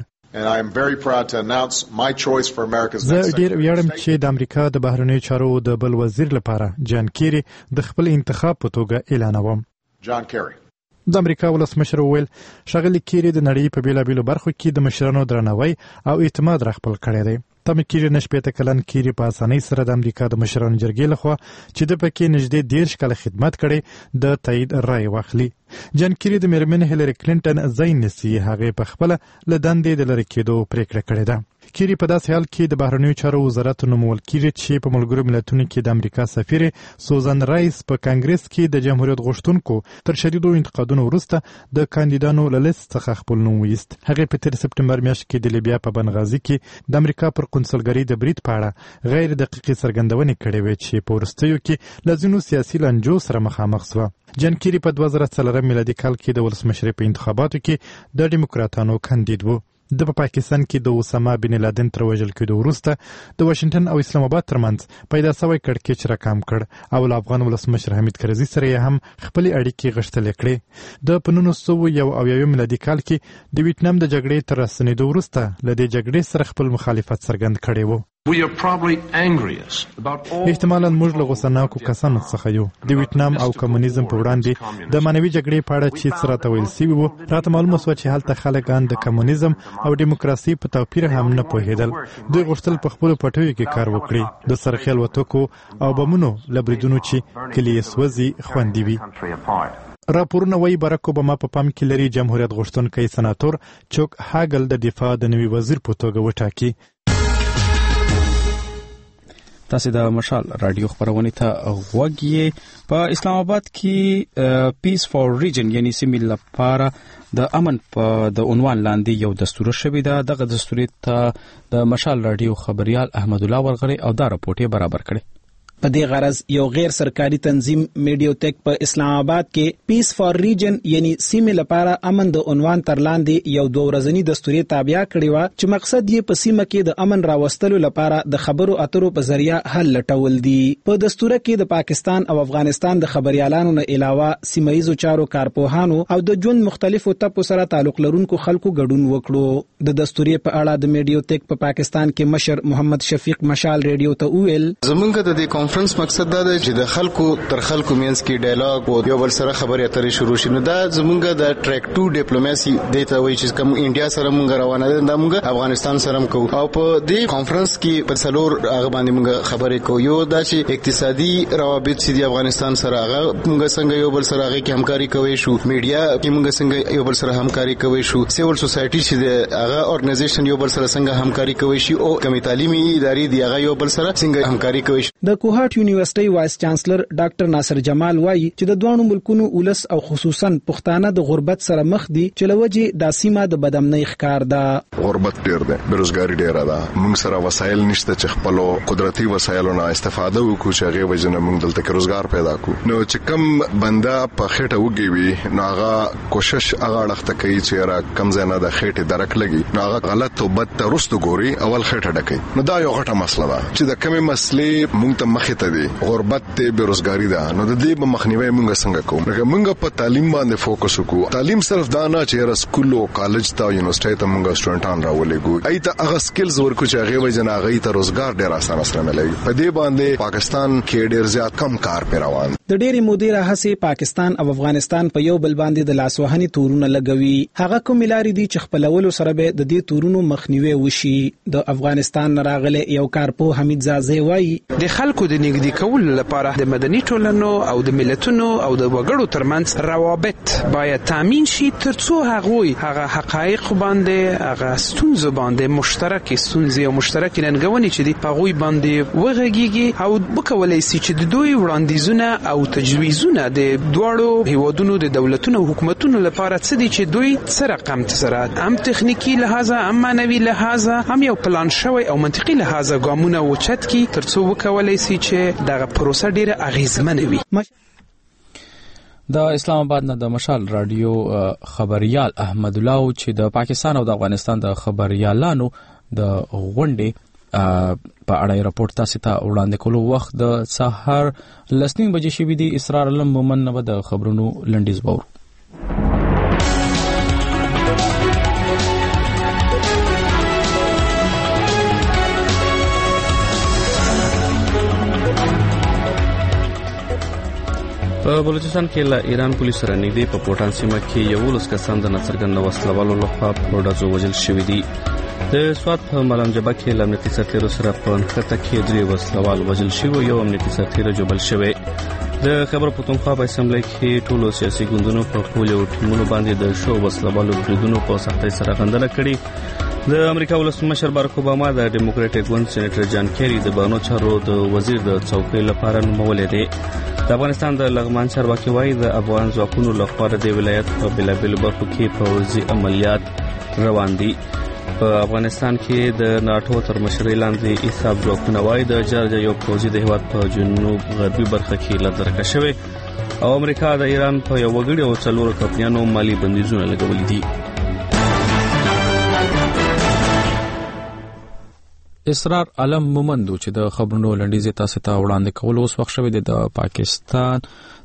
زه ډیر ویاړم چې د امریکا د بهرنیو چارو د بل وزیر لپاره جان کیری د خپل انتخاب په توګه اعلانوم. جان کیری د امریکا ولسمشر وویل ښاغلی کیری د نړۍ په بیلابیلو برخو کې د مشرانو درناوی او اعتماد راخپل کړی دی. تمه کیږي نه شپېته کلن کیری په اسانۍ سره د امریکا د مشرانو جرګې لخوا چې د پکې نږدې 10 کاله خدمت کړي د تایید رای واخلي. جان کیری د میرمن هیلری کلینټن ځای نیسي، هغه په خپل له دندې د لری کېدو پریکړه کړې ده. کیری په داسې حال کې د بهرنیو چارو وزارت نومول کیږي چې په ملګرو ملتونو کې د امریکا سفیر سوزان رایس په کانګرس کې د جمهوریت غوښتونکو تر شدیدو انتقادونو وروسته د کاندیدانو له لیست څخه خپل نوم ویست. هغه په 3 سپټمبر میاشت کې د لیبیا په بنغازي کې د امریکا پر قونسلګرۍ د برید په اړه غیر دقیقې څرګندونې کړې وې چې په وروستیو کې له ځینو سیاسي لانجو سره مخامخ شوه. جان کیری په 2004 میلادي کال کې د ولسمشرۍ په انتخاباتو کې د ډیموکراتانو کاندید و. د پاکستان کې د اسامه بن لادن تر وژل کېدو وروسته د واشنگټن او اسلام آباد ترمنځ پیدا شوی کړکېچ راکم کړ او له افغان ولسمشر حمید کرزي سره هم خپل اړیکې غښتلې کړې. د 1991 میلادي کال کې د ویتنام د جګړې تر راستنېدو وروسته له دې جګړې سره خپل مخالفت څرګند کړی و. احتمالاً موږ له غوسناکو کسانو څخه یو. د ویتنام او کمونیزم په وړاندې د مانوي جګړې په اړه چې څه راته ویل سوي وو، راته معلومه سوه چې هلته خلکان د کمونیزم او دیموکراسي په توپیر هم نه پوهېدل. دوی غوښتل په خپلو پټیو کې کار وکړي، د سرخیل وتکو او بمونو له بریدونو چې کلي یې سوځي خوندي وي. راپورونه وایي باراک اوباما په پام کې لري جمهوریت غوښتونکی سناتور چوک هاګل د دفاع د نوي وزیر په توګه وټاکي. تاسو د مشال رادیو خبرونه ته غوږ یې. په اسلام آباد کې پیس فور ریجن یعنی سیمې لپاره د امن په د عنوان لاندې یو دستور شوی دی. دغه دستور ته د مشال رادیو خبريال احمد الله ورغړي او دا راپورټ برابر کړي. په دې غرض یو غیر سرکاري تنظیم میډیوټیک په اسلام آباد کې پیس فور ریجن یعنی سیمې لپاره امن د عنوان تر لاندې یو 2 ورځنی دستوري تابع کړی و چې مقصد یې په سیمه کې د امن راوستلو لپاره د خبرو اترو په ذریعہ حل لټول دي. په دستور کې د پاکستان او افغانستان د خبريالانو نه علاوه سیمایي چارو کارپوهانو او د ژوند مختلفو ټکو سره تعلق لرونکو خلکو ګډون وکړو. د دستوري په اړه د میډیوټیک په پاکستان کې مشر محمد شفیق مشال ریډیو ته ویل زمونږ د کانفرنس مقصد دا دی چې د خلکو تر خلکو مینس کې ډایلاګ او یو بل سره خبرې اترې شروع شي. نو دا زمونږ د ټریک 2 ډیپلوماسي دیته وایي چې کوم انډیا سره مونږ روانه ده، دا مونږ افغانستان سره هم کوو او په دې کانفرنس کې په څلور هغه باندې مونږ خبرې کوو. یو دا چې اقتصادي روابط چې د افغانستان سره هغه مونږ څنګه یو بل سره هغه کې همکاري کوي شو، میډیا کې مونږ څنګه یو بل سره همکاري کوي شو، سیول سوسایټي چې هغه ارګنایزیشن یو بل سره څنګه همکاري کوي شي او کومې تعلیمي ادارې دی هغه یو بل سره څنګه همکاري کوي شي. د کوهاټ یونیورسيټي وایس چانسلر ډاکټر ناصر جمال وایي چې د دوه ملکونو ولس او خصوصا پښتانه د غربت سره مخ دي چې لوجه د سیمه د بدامنۍ ښکار ده. غربت ډیر ده، بیروزګاری ډیره ده، موږ سره وسایل نشته چې خپل قدرتي وسایلو نه استفاده وکړو چې هغه وجنه موږ دلته کې روزګار پیدا کړو. نو چې کم بنده په خېټه وږي وي نو هغه کوشش هغه لخته کوي چې را کم ځنه د خېټه درک لګي، نو هغه غلط او بد ترستو ګوري اول خېټه ډکې. نو دا یو غټه مسله ده چې د کومې مسلې موږ ته مخې ته دي. غربت ته بیروزګاری ده، نو د دې په مخنیوي موږ څنګه کوو؟ لکه موږ په تعلیم باندې فوکس وکړو. تعلیم صرف دا نه چې سکول او کالج ته یونیورسيټي ته موږ سټوډنټان راولېګو، ایته هغه سکلز ورکو چې هغه وجنه هغه ته روزګار ډیر اسانه سره ملي. په دې باندې پاکستان کې ډیر زیات کم کار پیروان. د ډېری مودې راهسې پاکستان او افغانستان په یو بل باندې د لاسوهنې تورونه لګوي. هغه کوم لارې دي چې خپلولو سره به د دې تورونو مخنیوي وشي. د افغانستان راغله یو کارپو حمید زازي وایي د خلکو د نګدي کول لپاره د مدني ټولنو او د ملتونو او د وګړو ترمنځ روابط باید تامین شي ترڅو هغه حقایق باندې هغه ستونزې باندې مشترک ستونزې او مشترک ننګونې چې دی په غوي باندې وغږیږي او وکولای شي چې د دوی وړاندیزونه او تجویزونه د دوړو هیوادونو د دولتونو او حکومتونو لپاره څه دي چې دوی څه رقم تسرات هم تخنیکی لحاظه هم معنوي لحاظه هم یو پلان شوی او منطقي لحاظه ګامونه وچت کی ترڅو وکولای شي چې دغه پروسه ډیره اغیزمنه وي. د اسلام آباد نه د مشال رادیو خبريال احمد الله چې د پاکستان او د افغانستان د خبريالانو د غونډې په اړه راپورټ تاسو ته وړاندې کولو وخت د سحر 10:00 بجې شوې دي. اسرار علم مومن نه د خبرونو لنډیز باور. په بلوچستان کې له ایران پولیس سره نږدې په پوټان سیمه کې 11 کسان د ناڅرګند وسلوالو لخوا په ډزو وژل شوي دي. د سوات په ملنجبه کې امنیتي سرتیرو سره په نښته کې 3 وسلوال وژل شوي، یو امنیتي سرتیر جوړل شوی. د خبر پښتونخوا په اسمبلی کې ټولو سیاسي ګوندونو په پولیو ټیمونو باندې د شو وسلوالو بریدونو په سختۍ سره غندنه کړې. د امریکا ولسمشر بارک اوباما د ډیموکراټیک ګوند سېنیټر جان کیری د بانو چارو د وزیر د څوکۍ لپاره نومولې دی. د افغانستان د لغمان چارواکي وایي د افغان ځواکونو لخوا د ولایت په بېلابېلو برخو کې پوځي عملیات روان دي. په افغانستان کې د ناټو تر مشرۍ لاندې ایثاب ځواکونه وایي د جارجیا یو پوځي د هېواد په جنوب غربي برخه کې لدرکه شوی او امریکا د ایران په یو وګړي او 4 کمپنیانو مالي بندیزونه لګولي دي. اسرار علم مومندو چې د خبرونو لنډیز تاسو ته وړاندې کول اوس وخت شوی د پاکستان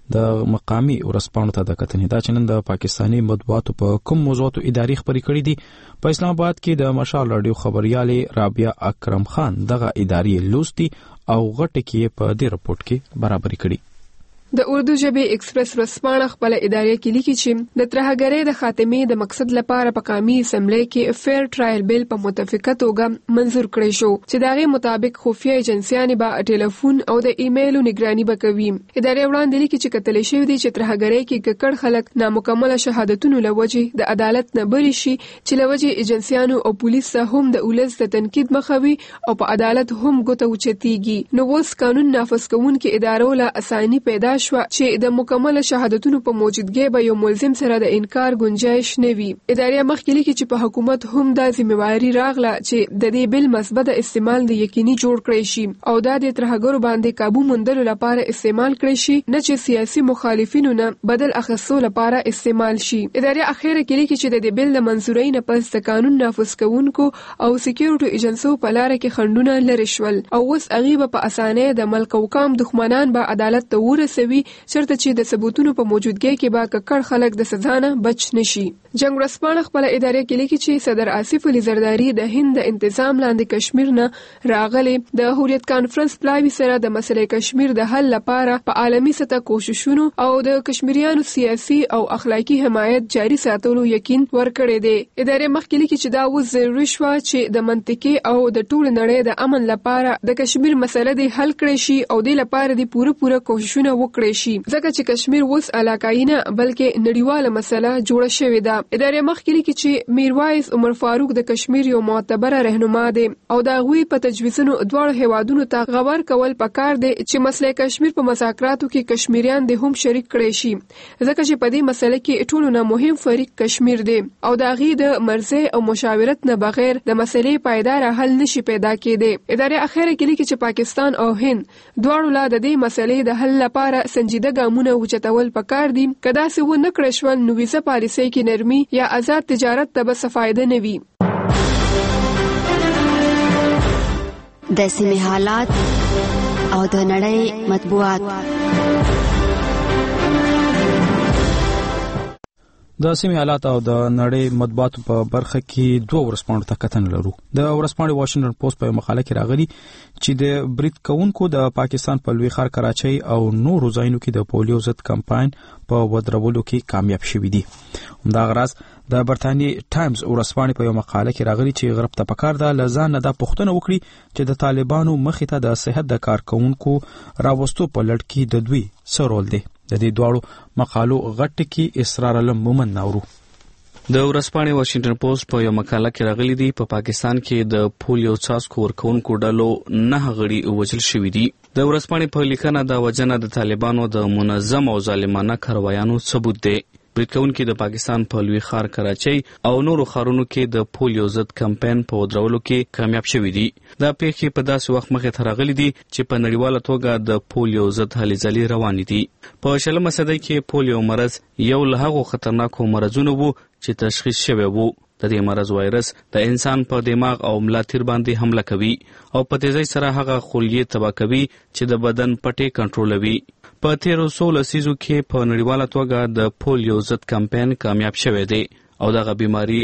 د مقامی ورسپانو ته د کتنې دا چې نن د پاکستاني مطبوعاتو په کوم موضوعاتو اداري خبري کړې دي. په اسلام آباد کې د مشال رادیو خبريالې رابعه اکرم خان دغه اداري لوستي او غټه کې په دې رپورت کې برابرۍ کړې. د اردو ژبې ایکسپریس ورځپاڼه خپل ادارې کې لیکي چې د ترهګرۍ د خاتمې د مقصد لپاره په قومي اسمبلی کې فیر ټرایل بیل په متفقه توګه منزور کړی شو چې دغه مطابق خفیه ایجنسیانې به ټلیفون او د ایمیلو نگراني وکوي. ادارې وړاندې لیکي چې کتل شوی دی چې ترهګرۍ کې ککړ خلک نامکمل شهادتونو لوجه د عدالت نه بری شي چې لوجه ایجنسیانو او پولیس هم د اولس د تنقید مخوي او په عدالت هم ګوته وچتيږي. نو اوس قانون نافذ کوونکې ادارو له اساني پیدا شو چې د مکمل شهادتونو په موجودګۍ به یو ملزم سره د انکار گنجائش نه وي. ادارې مخکې لیکي چې په حکومت هم د ذمہواری راغله چې د دې بل مثبت استعمال د یقیني جوړ کړی شي او د ترهګرو باندې काबू موندلو لپاره استعمال کړی شي، نه چې سیاسي مخالفینو نه بدل اخیستو لپاره استعمال شي. ادارې اخیره کې لیکي چې د دې بل د منزورۍ نه پس د قانون نافذ کوونکو او سکیورټي ایجنسیو په لار کې خندونه لري شول او اوس هغه په اسانه د ملک او قوم دښمنان به عدالت ته ورسوي چرته چې د ثبوتونو په موجودګۍ کې به ککړ خلک د سزا نه بچ نشي. جنگ ورځپاڼه خپل ادارې کې لیکي چې صدر آصف علي زرداری د هند د انتظام لاندې کشمیر نه راغلي د هوریت کانفرنس پلاوی سره د مسلې کشمیر د حل لپاره په عالمي سطح کوششونو او د کشمیریانو سیاسي او اخلاقی حمایت جاري ساتلو یقین ورکړی دی. ادارې مخکې لیکي چې دا اوس ضروري شو چې د منطقي او د ټول نړۍ د امن لپاره د کشمیر مسله د حل کړی شي او د لپاره د پوره کوششونه وکړي شي ځکه چې کشمیر اوس علاقايي نه بلکې نړیواله مسله جوړه شوې ده. ادارې مخکې لیکي چې میرویس عمر فاروق د کشمیر یو معتبره رهنما دی او دا غوي په تجویزونو دواړو هیوادونو ته غور کول پکار دی چې مسله کشمیر په مذاکراتو کې کشمیریان د هم شریک کړي شي ځکه چې په دې مسله کې ټولو نه مهم فریق کشمیر دی او دا غي د مرزه او مشاورت نه بغیر د مسلې پایدار حل نشي پیدا کېدی. ادارې اخیره کې لیکي چې پاکستان او هند دواړو لا د دې مسلې د حل لپاره سنجیده ګامونه وچتول پکار دي. کدا څه و نه کړی شول نو ویزه پالیسۍ کې نرمي یا آزاد تجارت ته به فائدہ نه وي. د سیمې حالات او د نړۍ مطبوعات. د سیمې حالات او د نړۍ مطبوعاتو په برخه کې 2 ورځپاڼو ته کتنه لرو. د ورځپاڼې واشنګټن پوسټ په مقاله کې راغلي چې د برید کوونکو د پاکستان په لوی ښار کراچۍ او نورو ځایونو کې د پولیو ضد کمپاین په ودرولو کې کامیاب شوي دي. همدغه راز د برتانیې ټایمز ورځپاڼې په یو مقاله کې راغلي چې غرب ته پکار ده لزان نه د پښتنه وکړي چې د طالبانو مخې ته د صحت د کارکونکو راوستو په لړ کې د دوی سرول دي. د دې دواړو مقالو غټ کې اسرار علم مومن ناورو. د ورځپاڼې واشنګټن پوسټ په یو مقاله کې راغلي دي په پاکستان کې د پولیو څاڅکو ورکوونکو ډلو 9 غړي وژل شوي دي. د ورځپاڼې په لیکنه د وجنه د طالبانو د منظم او ظالمانه کاروایانو ثبوت دی. برید کوونکي د پاکستان په لوی ښار کراچۍ او نورو ښارونو کې د پولیو ضد کمپاین په ودرولو کې کامیاب شوي دي. دا پیښې په داسې وخت مخې ته راغلي دي چې په نړیواله توګه د پولیو ضد هلې ځلې روانې دي. په 20 صدۍ کې پولیو مرض یو له هغو خطرناکو مرضونو وو چې تشخیص شوی وو. د دې مرض وایرس د انسان په دماغ او ملا تیر باندې حمله کوي او په تیزۍ سره هغه خلیې تباه کوي چې د بدن پټې کنټرولوي. په تیرو 16 لسیزو کې په نړیواله توګه د پولیو ضد کمپاین کامیاب شوی دی او دغه بیماری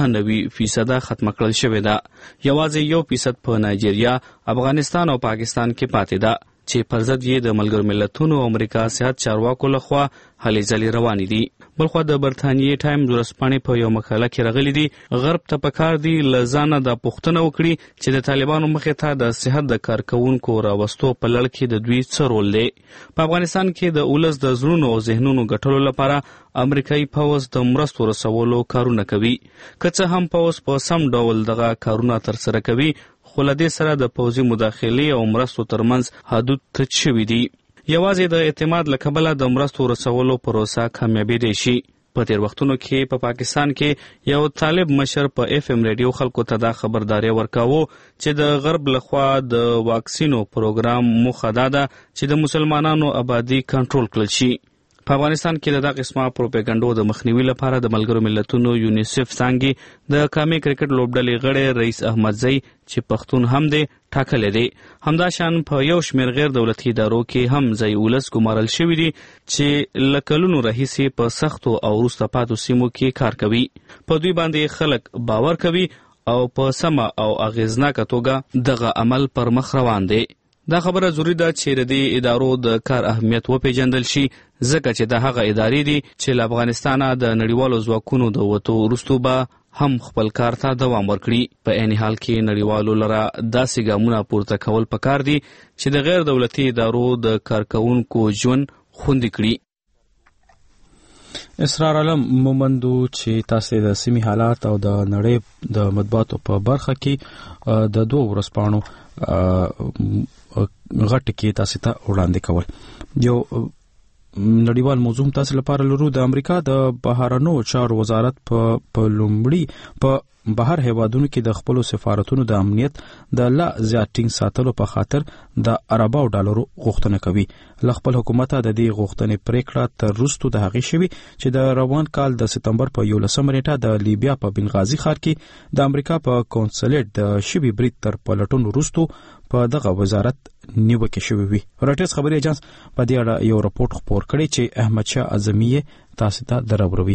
99% ختم کړل شوې ده. یوازې 1% په نایجیریا، افغانستان او پاکستان کې پاتې ده چې پر ضد یې د ملګرو ملتونو او امریکا صحت چارواکو لخوا هلې ځلې روانې دي. بلخوا د برتانیې ټایم ورځپاڼې په یو مقاله کې راغلي دي غرب ته پکار دی له ځانه دا پوښتنه وکړي چې د طالبانو مخې ته د صحت د کارکوونکو راوستو په لړ کې د دوی څه رول دی. په افغانستان کې د ولس د زړونو او ذهنونو ګټلو لپاره امریکایي پوځ د مرستو رسولو کارونه کوي. که څه هم پوځ په سم ډول دغه کارونه ترسره کوي، خو له دې سره د پوځي مداخلې او مرستو ترمنځ حدود تج شوي دي. یوازې د اعتماد له کبله د مرستو رسولو پروسه کامیابېدی شي. په تیر وختونو کې په پاکستان کې یو طالب مشر په FM ریډیو خلکو ته دا خبرداری ورکاوه چې د غرب لخوا د واکسینو پروګرام موخه دا ده چې د مسلمانانو آبادی کنټرول کړل شي. په افغانستان کې د دغه قسمه پروپاګاندا د مخنیوي لپاره د ملګرو ملتونو یونیسف څانګې د قومي کرکټ لوبډلې غړی رئیس احمدزی چې پښتون هم دی ټاکلی دی. همداشان په یو شمېر غیر دولتي ادارو کې هم ځای ولس ګمارل شوي دي چې له کلونو راهیسې په سختو او وروسته پاتو سیمو کې کار کوي. په دوی باندې خلک باور کوي او په سمه او اغیزناکه توګه دغه عمل پر مخ روان دی. دا خبره ضروري ده چې د دې ادارو د کار اهمیت وپیژندل شي، ځکه چې دا هغه ادارې دي چې له افغانستانه د نړیوالو ځواکونو د وتو وروسته به هم خپل کار ته دوام ورکړي. په عین حال کې نړیوالو لره داسې ګامونه پورته کول پکار دي چې د غیر دولتي ادارو د کارکوونکو ژوند خوندي کړي. اسرار علم مومندو چې تاسو د سیمې حالات او د نړۍ د مطبوعاتو په برخه کې د 2 ورځپاڼو غټ کې تاسو ته وړاندې کول. یو نړیوال موضوع تاسو لپاره لرو. د امریکا د بهرنیو چارو وزارت په لومړي په بهر هیوادونو کې د خپل سفارتونو د امنیت د لا زیات ټینګ ساتلو په خاطر د ارباو ډالرو غوښتنه کوي. ل خپل حکومت د دې غوښتنې پریکړه تر وروسته د هغې شوي چې د روان کال د سپتمبر په 11 نیټه د لیبیا په بنغازي ښار کې د امریکا په کونسلیټ د شوي برید تر پلټون وروسته په دغه وزارت نیوکه شوې وي. راټیس خبري ایجنس په دې اړه یو راپورټ خپور کړی چې احمد شاه اعظمي تاسو ته دراوروي.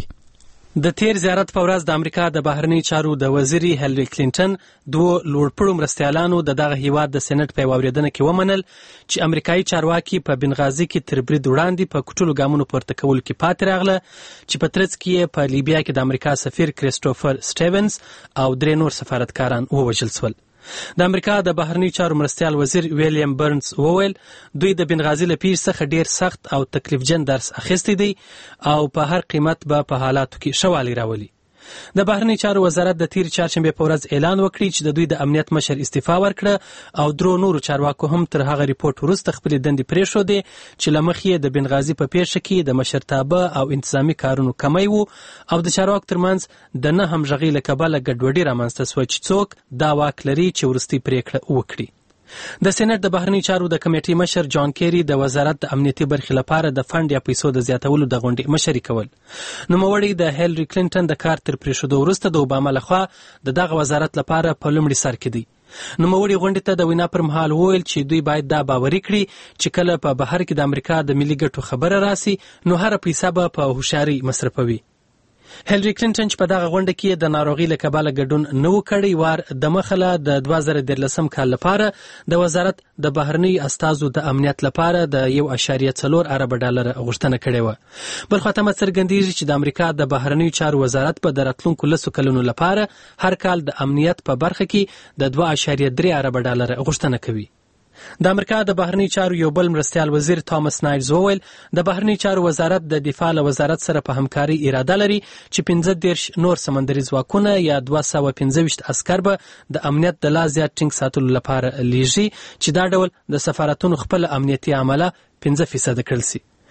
د تیر زیارت په ورځ د امریکا د بهرنی چارو د وزیري هیلری کلینټن 2 لوړپوړو مرستیالانو د دغه هیواد د سېنات په واوریدنه کې ومنل چې امریکایي چارواکي په بنغازي کې تر برید وړاندې په کوټلو ګامونو پورته کول کې پاتې راغله چې په ترڅ کې په لیبیا کې د امریکا سفیر کریسټوفر سټیونز او 3 نور سفارتکاران ووژل شول. د امریکا د بهرنی چارو مرستیال وزیر ویلیام برنز وویل دوی د بنغازي له پیښې څخه ډیر سخت او تکلیفجن درس اخیستی دی او په هر قیمت به په حالاتو کې شوالی راولي. د بهرنی چارو وزارت د تیر چهارشنبه په ورځ اعلان وکړ چې د دوی د امنیت مشر استعفا ورکړه او 3 نورو چارواکو هم تر هغه ریپورت وروسته خپل دندې پرېښودې چې له مخې د بنغازي په پیښه کې د مشرتابه او انتظامی کارونو کمی وو او د چارواکو ترمنځ د نه همغږۍ له کبله ګډوډي رامنځته شوه چې څوک دا واک لري چې وروستۍ پریکړه وکړي. د سېنات د بهرنی چارو د کمیټې مشر جان کیری د وزارت د امنیتي برخې لپاره د فند یا پیسو د زیاتولو د غونډې مشري کول. نوموړی د هیلری کلینټن د کار تر پرېښودو وروسته د اوباما لخوا د دغه وزارت لپاره په لومړي سر کې دی. نوموړي غونډې ته د وینا پر مهال وویل چې دوی باید دا باوري کړي چې کله په بهر کې د امریکا د ملي ګټو خبره راسي نو هر پیسه به په هوښیارۍ مصرفوي. هیلری کلینټن چې په دغه غونډه کې د ناروغي له کبله ګډون نه و کړی وار د مخله د 2013 کال لپاره د وزارت د بهرنی استازو د امنیت لپاره د 1.4 ارب ډالر غوښتنه کړې و. بل خواته څرګندېږي چې د امریکا د بهرنی چارو وزارت په راتلونکو 10 کلونو لپاره هر کال د امنیت په برخه کې د 2.3 ارب ډالر غوښتنه کوي. د امریکا د بهرنی چارو یو بل مرستیال وزیر توماس نایلز وویل د بهرنی چارو وزارت د دفاع له وزارت سره په همکاري اراده لري چې 15 نور سمندري ځواکونه یا 215 عسكر به د امنیت د لا زیات ټینګ ساتلو لپاره لیږي چې دا ډول د سفارتونو خپل امنیتي عمله 15% کړل شي.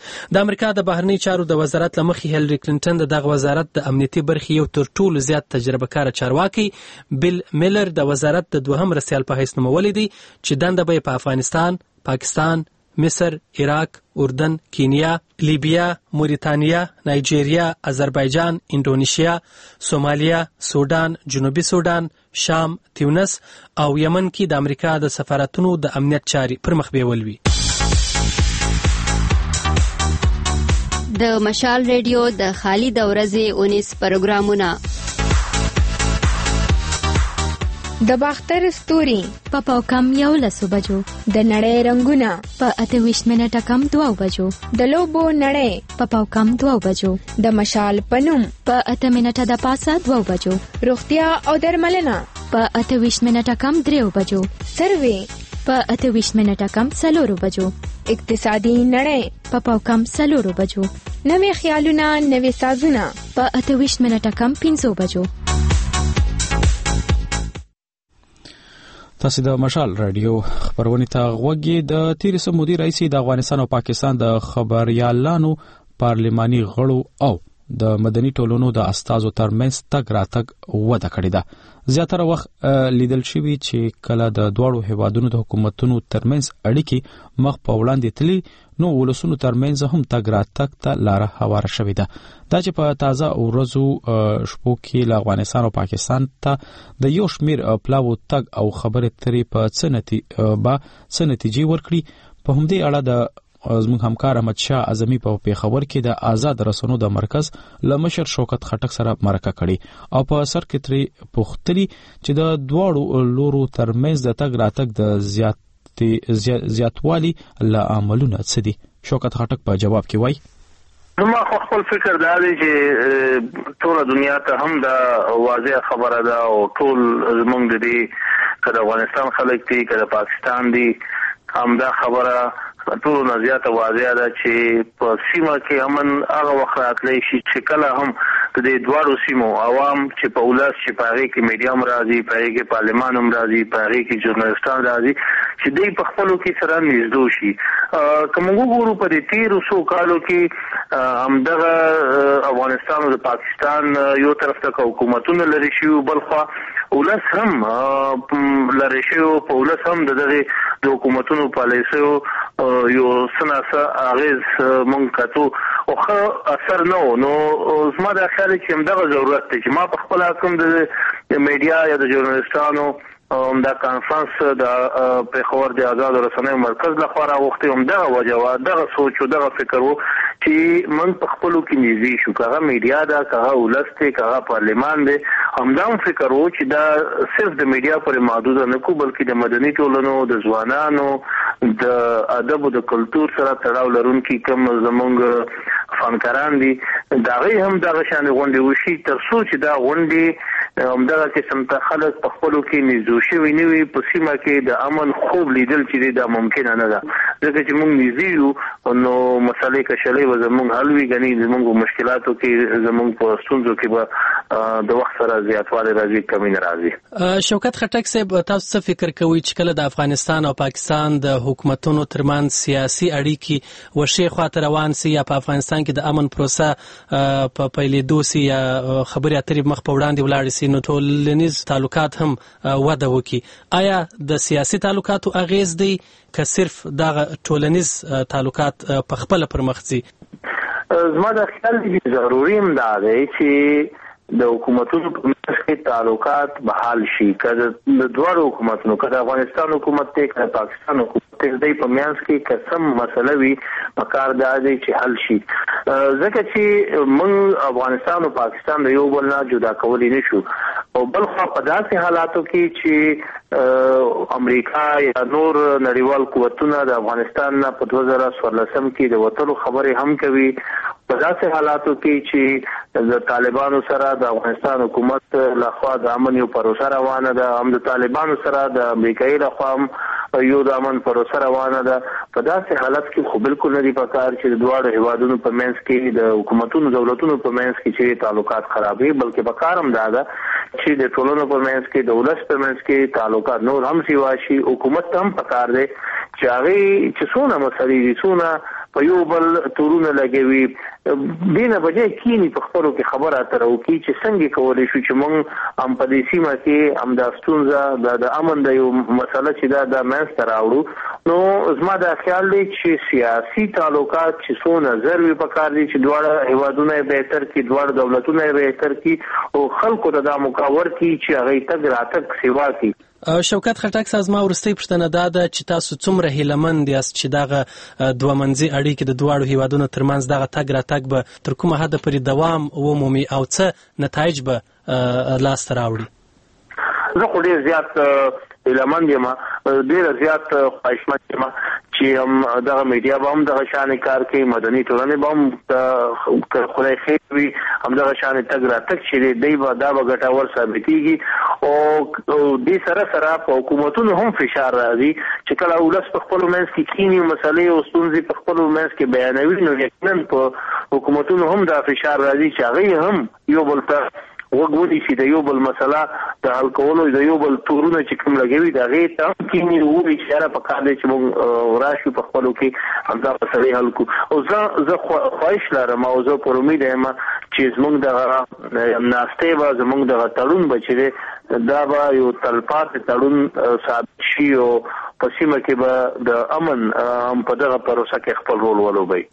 د امریکا د بهرنی چارو د وزارت لمخې هیلری کلینټن دغه وزارت د امنیتي برخې یو تر ټولو زیات تجربه کار چارواکي بیل میلر د وزارت د دوهم رسیال په حیث نومولی دی چې دنده به په افغانستان، پاکستان، مصر، عراق، اردن، کینیا، لیبیا، موریتانیا، نایجیریا، آذربایجان، انډونیشیا، سومالیا، سودان، جنوبي سودان، شام، تیونس او یمن کې د امریکا د سفارتونو د امنیت چاري پر مخ بیول وي. د مشال ریډیو د خالي د ورځې 19 پروګرامونه د باختر ستوري په پاوکم 11 بجو، د نړۍ رنگونه په 28 منټه کم 2 بجو، د لوبو نړۍ په پاوکم 2 بجو، د مشال پنوم په 8 منټه د پاسه 2 بجو، روغتیا او درملنه په 28 منټه کم 3 بجو، سروي په 28 منټه کم 4 بجو، اقتصادي نړۍ په پاوکم 4 بجو، نوې خیالونه نوې سازونه په 28 منټه کم 5 بجو. تاسو د مشال رادیو خبرونه ته غوږی. د تیر سم مدیر رئیس د افغانستان او پاکستان د خبريالانو، پارلماني غړو او د مدني ټولنو د استازو ترمنځ تګ راتګ وده کړې ده. زیاتره وخت لیدل شوی چې کله د دوړو هیوادونو د حکومتونو ترمنځ اړیکې مخ په وړاندې تللی، نو ولسونو ترمنځ هم تګ راتګ ته لاره هواره شوې ده. دا چې په تازه ورځو شپو کې له افغانستان او پاکستان ته د یو شمیر پلاو تګ او خبرې ترې په څه نتیجې ورکړي. په همدې اړه د زموږ همکار احمد شاه اعظمي په پیښور کې د آزاد رسنیو د مرکز لمشر شوکت خټک سره مرکه کړي او په سر کې ترې پوښتنه چې د دوړو لورو ترمنځ د تګ راتګ د زیاتوالي له عاملونه څه دي. شوکت خټک په جواب کې وایي: زما خپل فکر دا دی چې ټول دنیا ته هم دا واضح خبره ده او ټول زمونږ دي کله افغانستان خلک دي کله پاکستان دي هم دا خبره ټول نزيات واضح ده چې په سیمه کې امن هغه وخت راتلی شي چې کله هم د دوړو سیمو عوام چې په ولس چې پاره کې میډیا هم راځي، پاره کې پارلمان هم راځي، پاره کې ژورنالستان راځي چې دوی په خپلو کې سره نږدې شي. کوم وګورو په دې تیر څو کالو کې همدغه افغانستان او د پاکستان یو طرف ته حکومتونه لري شي، بل خوا ولس هم لري شي، په ولس هم دغه د حکومتونو پالیسیو یو سناسه اغیز مونږ کتو او ښه اثر نو زما د خیال چې همدغه ضرورت دی چې ما په خپل حکم د میډیا یا د ژورنالستانو دا کانفرنس د پیښور د آزاد رسنیو مرکز لخوا راوخته همدغه وجه دغه سوچ او دغه فکر وو چې من په خپلو کې نږدې شو، کغه میډیا دا کغه ولس دی کغه پارلمان دی، همدا فکر وو چې دا صرف د میډیا پر محدود نه کو بلکې د مدني ټولنو، د ځوانانو، د ادب او د کلچر سره تړاو لرونکي کوم زمونږ فنکاران دي دغه هم دغه شان غونډې وشي تر څو چې دا غونډې همدغه قسم ته خلک په خپلو کې نږدې شوي نه وي. په سیمه کې د امن خوب لیدل چې دا ممکن نه ده، ځکه چې موږ نږدې یو نو مسلې کشلې به زموږ حل وي، ګنې زموږ مشکلاتو کې زموږ په ستونزو کې به د وخت سره زیاتوالی راځي، کمی نه راځي. شوکت خټک صاحب، تاسو څه فکر کوئ چې کله د افغانستان او پاکستان د حکومتونو ترمنځ سیاسي اړیکې وشي خواته روان سي یا په افغانستان کې د امن پروسه په پیلېدو سي یا خبرې اترې مخ په وړاندې ولاړې سي نو ټولنیز تعلقات هم وده وکړي، آیا د سیاسي تعلقاتو اغیز دی که صرف دغه ټولنیز تعلقات په خپل پر مخ ځي؟ زما د خیال دی ضروري هم دا دی چې د حکومتونو په منځ کې تعلقات بحال شي، که د دوړو حکومتونو، که د افغانستان حکومت دی که د پاکستان حکومت دی، د په منځ کې قسم مسله وي پکار دا دی چې حل شي، ځکه چې موږ افغانستان او پاکستان د یو بل نه جدا کولی نشو او بل خو په داسې حالاتو کې چې امریکا یا نور نړیوال قوتونه د افغانستان نه په 2014 کې د وټلو خبرې هم کوي، په داسې حالاتو کې چې د طالبانو سره د افغانستان حکومت لخوا د امن یو پروسه روانه ده، هم د طالبانو سره د امریکایي لخوا هم یو د امن پروسه روانه ده. په داسې حالت کې خو بالکل نه دی پکار چې د دواړو هیوادونو په منځ کې د حکومتونو دولتونو په منځ کې چې تعلقات خرابوي، بلکې پکار هم دا ده چې د ټولنو په منځ کې د ولس په منځ کې تعلقات نور هم سیوا شي. حکومت هم پکار دی چې هغه چې څونه مسلې دي، څونه په یو بل تورونه لګوي دینه بجې کینی په خبرو کې خبره اترو کی چې څنګه کولای شو چې موږ هم په دې سیمه کې هم د ستونزه د امن د یو مسله چې دا منځ ته راوړو نو زما دا خیال دی چې سیاسي تعلقات چې څو نظر وي پکار دي چې دواړه هیوادونه بهتر کی دواړه دولتونه بهتر کی او خلکو ته دا مقاور کی چې هغه تګ راتګ سیوا کی. شوکت خټک سازما ورستۍ پښتنه ده چې تاسو څومره هیلمند یاست چې دغه دوه منځي اړیکې د دواړو هیوادونو ترمنځ دغه تګ راتګ به تر کومه حده پورې دوام ومومي او څه نتایج به لاسته راوړي؟ زه خو ډېر زیات هیلمند یم ډېر زیات خواهشمند یم چې هم دغه میډیا به هم دغه شانې کار کوي مدني ټولنې به هم خدای خیر وي همدغه شانې تګ راتګ چې دی به دا به ګټور ثابتېږي او دې سره سره په حکومتونو هم فشار راځي چې کله ولس په خپلو منځ کې کینی مسلې او ستونزې په خپلو منځ کې بیانوي نو یقینا په حکومتونو هم دا فشار راځي چې هغوی هم یو بل ته وګوري چې د یو بل مسله د حل کولو د یو بل تورونه چې کوم لګوي د هغې ته هم کینی ووایي چې یاره پکار دی چې موږ راشو په خپلو کې همدا مسلې حل کړو او زه خواهش لرم او زه پر امید یم چې زموږ دغه ناستې به زموږ دغه تړون به چې دی دا به یو تلپاتې تړون ثابت شي او په سیمه کې به د امن په دغه پروسه کې خپل رول ولوبوي.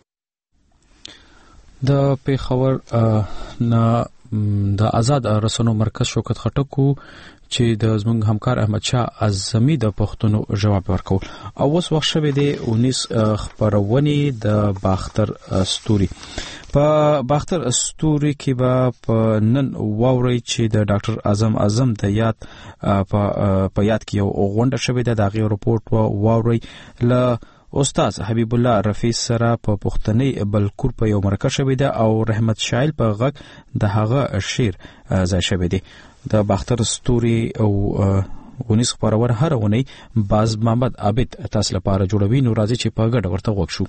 د پیښور نه د آزاد رسنیو مرکز شوکت خټک چې د زموږ همکار احمد شاه اعظمي د پښتنو جواب ورکول او اوس وخت شوه د 19 خبرونې د باختر استوري په باختر استوري کې به په نن واوري چې د ډاکټر اعظم د یاد په یاد کې یو غونډه شوه د هغه رپورت واوري ل استاد حبیب الله رفیع سره په پښتني بلکور په یو مرکه شوی ده او رحمت شایل په غږ د هغه شعر ځای شوی دی. د باختر استوري او ونیس خبرونه هر ونی باز محمد عابد تاسو لپاره جوړوي نو راځي چې په ګډه ورته وښو.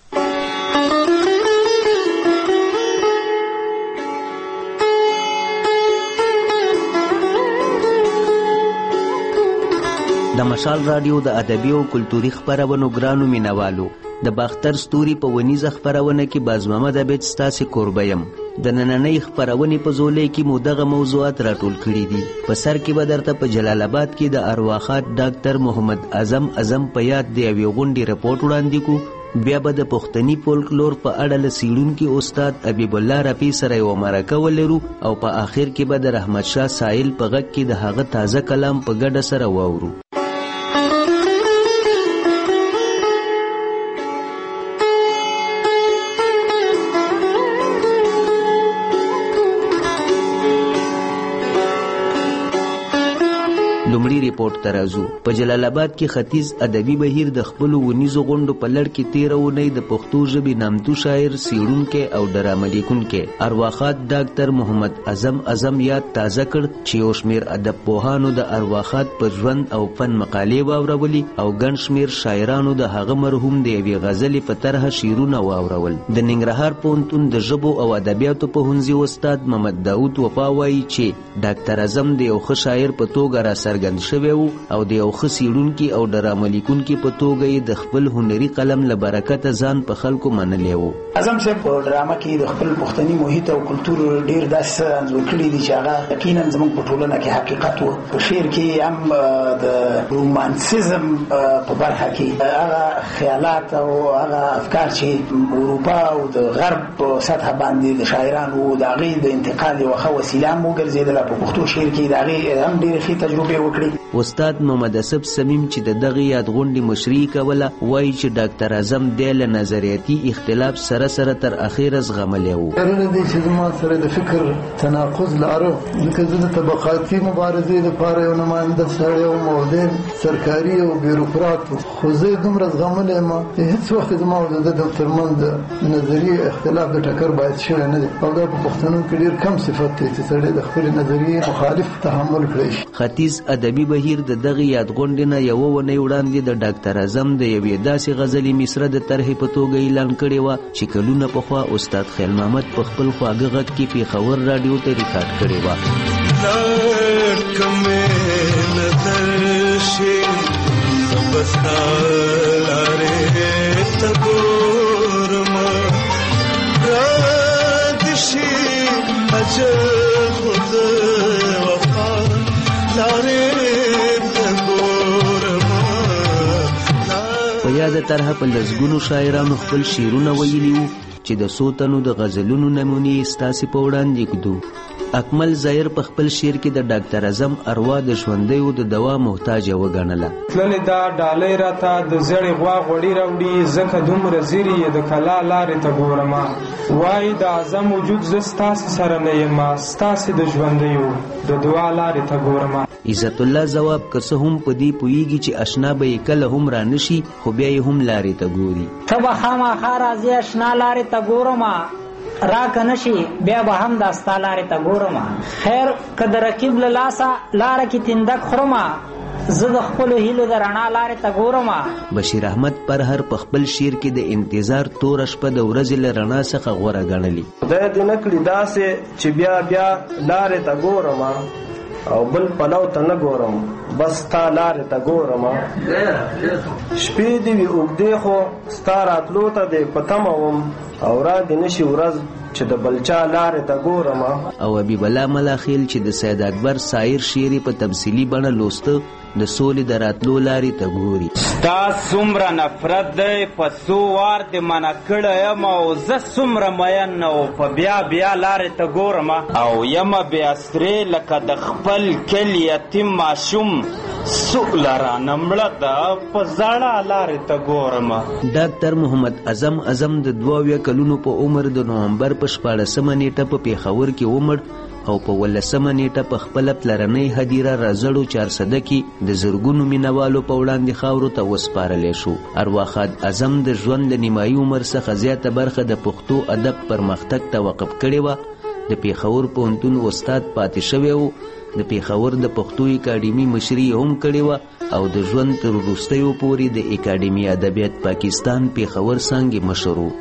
د مشال رادیو د ادبي او کلتوري خبرونو ګرانو مینوالو د باختر ستوري په ونیزه خبرونه کې باز محمد عابد ستاسو قربیم د نننۍ خبرونې په زولې کې مو دغه موضوعات راټول کړي دي. په سر کې به درته په جلال آباد کې د ارواخات ډاکټر محمد اعظم په یاد دی یو غونډې رپورت وړاندې کو بیا به د پښتني فولکلور په اړه له سیړونکي استاد حبیب الله رفیع سره یو مرکه ولرو او په آخر کې به د رحمت شاه سایل په غږ کې د هغه تازه کلام په ګډه سره واورو. لومړی ریپورت ترازو په جلال آباد کې ختیځ ادبي بهیر د خپل ونیزو غونډو په لړ کې 13 ونې د پښتو ژبې نامتو شاعر سیړونکي او ډرامه لیکونکي ارواخات ډاکټر محمد اعظم یاد تازه کړ چې یو شمېر ادب پوهانو د ارواخات پر ژوند او فن مقالې واورولي او ګڼ شمېر شاعرانو د هغه مرحوم د یوې غزلې په طرحه شعرونه واورول. د ننګرهار پوهنتون د ژبو او ادبیاتو پوهنځي استاد محمد داود وفا وایي چې ډاکټر اعظم د یو ښه شاعر په توګه را څرګند شوی وو او د یو ښه څېړونکي او ډرامه لیکونکي په توګه یې د خپل هنري قلم له برکته ځان په خلکو منلی وو. اعظم صاحب په ډرامه کې د خپل پښتني محیط او کلتور ډېر داسې انځور کړي دي چې هغه یقینا زموږ په ټولنه کې حقیقت وو. په شعر کې هم د رومانسیزم په برخه کې هغه خیالات او هغه افکار چې اروپا او د غرب په سطح باندې د شاعرانو د هغې د انتقال یوه ښه وسیله هم وګرځېدله. په پښتو شعر کې د هغې هم ډېرې ښې تجربې وکړي. استاد محمد اسب سمیم چې د دغه یاد غونډې مشري کوله وایي چې ډاکټر اعظم د له نظریاتي اختلاف سره تر اخیره زغملی وو. ضروري دی چې زما سره د فکر تناقض لرم ځکه زه د طبقاتي مبارزې لپاره یو نماینده سړی وم او دی سرکاري او بیروکرات و خو زه یې دومره زغملی یم هېڅ وخت زما او د ده ترمنځ د نظریې اختلاف د ټکر باعث شوی نه دی او دا په پښتنو کې ډېر کم صفت دی چې سړی د خپلې نظریې مخالف تحمل کړی شي. ختیځ ادبي بهیر د دغه یاد غونډې نه یوه ونۍ وړاندې د ډاکټر اعظم د یوې داسې غزلې مصره د طرحې په توګه اعلان کړې وه چې کلونه پخوا استاد خیل محمد په خپل خواږه غږ کې پېښور راډیو ته ریکارډ کړې وه. بستا لارے تگور یاد طرحه په لسګونو شاعرانو خپل شعرونه ویلي وو چې د څو تنو د غزلونو نمونې ستاسې په وړاندې ږدو. اکمل ظاهر په خپل شعر کې د ډاکټر اعظم اروا د ژوندیو د دوا محتاجه وګڼله. تللې دا ډالۍ راته د زړې غوا غوړي راوړي، ځکه دومره زیري یې د کلا لارې ته ګورمه. وایي د اعظم وجود زه ستاسې سره نه یمه، ستاسې د ژوندیو د دعا لارې ته ګورمه. عزت الله ځواب که څه هم په دې پوهیږي چې اشنا به یې کله هم را نشي، خو بیا یې هم لارې ته ګوري. ته به خامخا راځې اشنا لارې ته ګورمه، راکه نشي بیا به هم دا ستا لارې ته ګورمه. خیر که د رقیب له لاسه لاره کې تندک خورمه، زه د خپلو هیلو د رڼا لارې ته ګورمه. بشیر احمد پرهر په خپل شعر کې د انتظار توره شپه د ورځې له رڼا څخه غوره ګڼلي. خدای دې نه کړي داسې چې بیا لارې ته ګورمه او بل پلو ته نه ګورم، بس ستا لارې ته ګورمه. شپې دې وي اوږدې خو ستا راتلو ته دې په تمه وم، او را دې نشي ورځ چې د بلچا لارې ته ګورمه. او حبیب الله ملاخیل چې د سید اکبر سایر شعر په تمثیلی بڼه لوسته، د سولې د راتلو لارې ته ګوري. ستا څومره نفرت دی په څو وار دې منع کړی یم، او زه څومره مین او په بیا لارې ته ګورم، او یمه بې اسرې لکه د خپل کلي یتیم ماشوم، سوله رانه مړه ده په زړه لارې ته ګورم. ډاکټر محمد اعظم د 22 کلونو په عمر د نومبر په 14مه نیټه په پیښور کې ومړ، او په 18مه نیټه په خپله پلرنۍ هدیره رازړو 400 کې د زرګونو مینوالو په وړاندې خاورو ته وسپارلی شو. ارواښاد اعظم د ژوند له نیمایي عمر څخه زیاته برخه د پښتو ادب پرمختګ ته وقف کړې وه. د پیښور پوهنتون استاد پاتې شوی و، د پیښور د پښتو اکاډمي مشري هم کړې وه، او د ژوند تر وروستیو پورې د اکاډمي ادبیات پاکستان پیښور څانګې مشر و.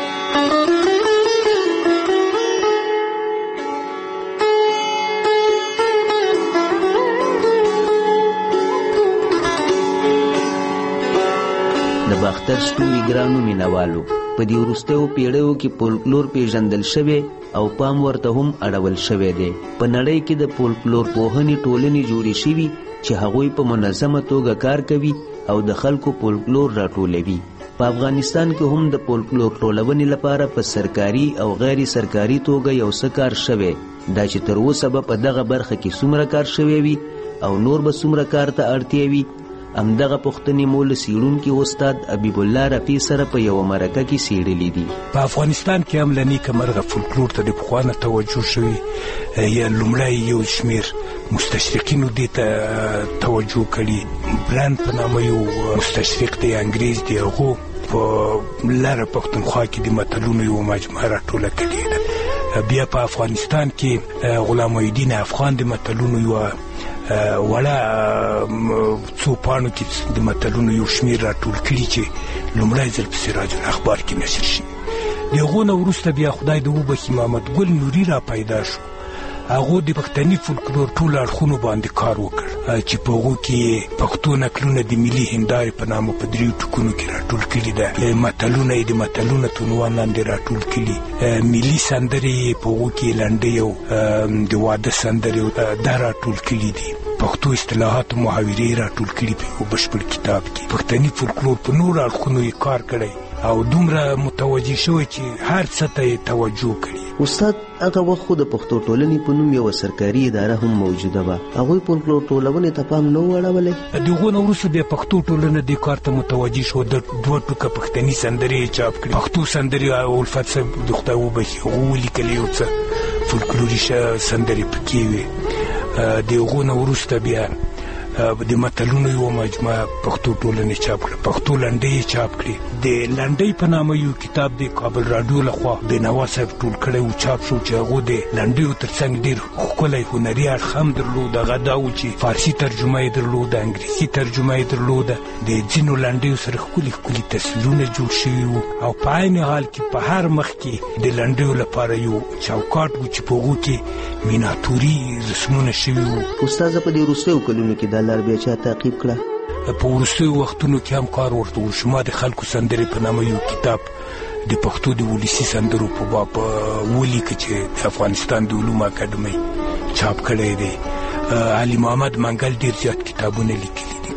د باختر ستوري ګرانو مینوالو، په دې وروستیو پیړیو کې فولکلور پیژندل شوی او پام ورته هم اړول شوی دی. په نړۍ کې د فولکلور پوهنې ټولنې جوړې شوي چې هغوی په منظمه توګه کار کوي او د خلکو فولکلور راټولوي. په افغانستان کې هم د فولکلور ټولونې لپاره په سرکاري او غیر سرکاري توګه یو څه کار شوی. دا چې تر اوسه به په دغه برخه کې څومره کار شوی وي او نور به څومره کار ته اړتیا وي، همدغه پوښتنې مو له څېړونکي استاد حبیب الله رفیع سره په یوه مرکه کې څېړلي دي. په افغانستان کې هم له نیکه مرغه فولکلور ته د پخوا نه توجه شوي. لومړی یو شمېر مستشرقینو دې ته توجه کړي. برند په نامه یو مستشرق دی، انګریز دی، هغو په لاره پښتونخوا کې د متلونو یوه مجموعه راټوله کړې ده. بیا په افغانستان کې غلام محیدین افغان د متلونو یوه وړه څو پاڼو کې د متلونو یو شمېر راټول کړي چې لومړی ځل په سراج الاخبار کې نشر شي. د هغو نه وروسته بیا خدای دې وبخي محمد ګل نوري را پیدا شو. هغو د پښتني فولکلور ټولو اړخونو باندې کار وکړ چې په هغو کې پښتو نکلونه د ملي هندارې په نامه په 3 ټکونو کې راټول کړي ده. متلونه یې د متلونه تنوان لاندې راټول کړي. ملي سندرې په هغو کې لنډۍ او د واده سندرې دا راټول کړي دي. پښتو اصطلاحات او محاورې راټول کړي په یو بشپړ کتاب کې. پښتني فولکلور په نورو اړخونو یې کار کړی او دومره متوجه شوی چې هر څه ته یې توجه کړي. استاد هغه وخت خو د پښتو ټولنې په نوم یوه سرکاري اداره هم موجوده وه، هغوی فولکلور ټولونې ته پام نه و اړولی. د هغو نه وروسته بیا پښتو ټولنه دې کار ته متوجه شو. د 2 ټوکه پښتني سندرې یې چاپ کړي. پښتو سندرې او الفت صاحب د خدای وبخي هغو ولیکلې یو څه فولکلوري سندرې پکې وې. د هغو نه وروسته بیا د متلونو یوه مجموعه پښتو ټولنې چاپ کړه. پښتو لنډۍ یې چاپ کړې. د لنډۍ په نامه یو کتاب د کابل راډیو لخوا بینوا صاحب ټول کړی و، چاپ شو، چې هغو د لنډیو تر څنګ ډېر ښکلی هنري اړخ هم درلود. هغه دا و چې فارسي ترجمه یې درلوده، انګریزي ترجمه یې درلوده. د ځینو لنډیو سره ښکلي تصویرونه جوړ شوي وو، او په عین حال کې په هر مخ کې د لنډیو لپاره یو چوکاټ و چې په هغو کې میناتوري رسمونه شوي وو. استاده په دې وروستیو کلونو کې دا لار بیا چا تعقیب کړه؟ په وروستیو وختونو کې هم کار ورته وشو. ما د خلکو سندرې په نامه یو کتاب د پښتو د ولسي سندرو په باب ولیکه چې د افغانستان د علومو اکاډمۍ چاپ کړی دی. علي محمد منګل ډېر زیات کتابونه لیکلي دي.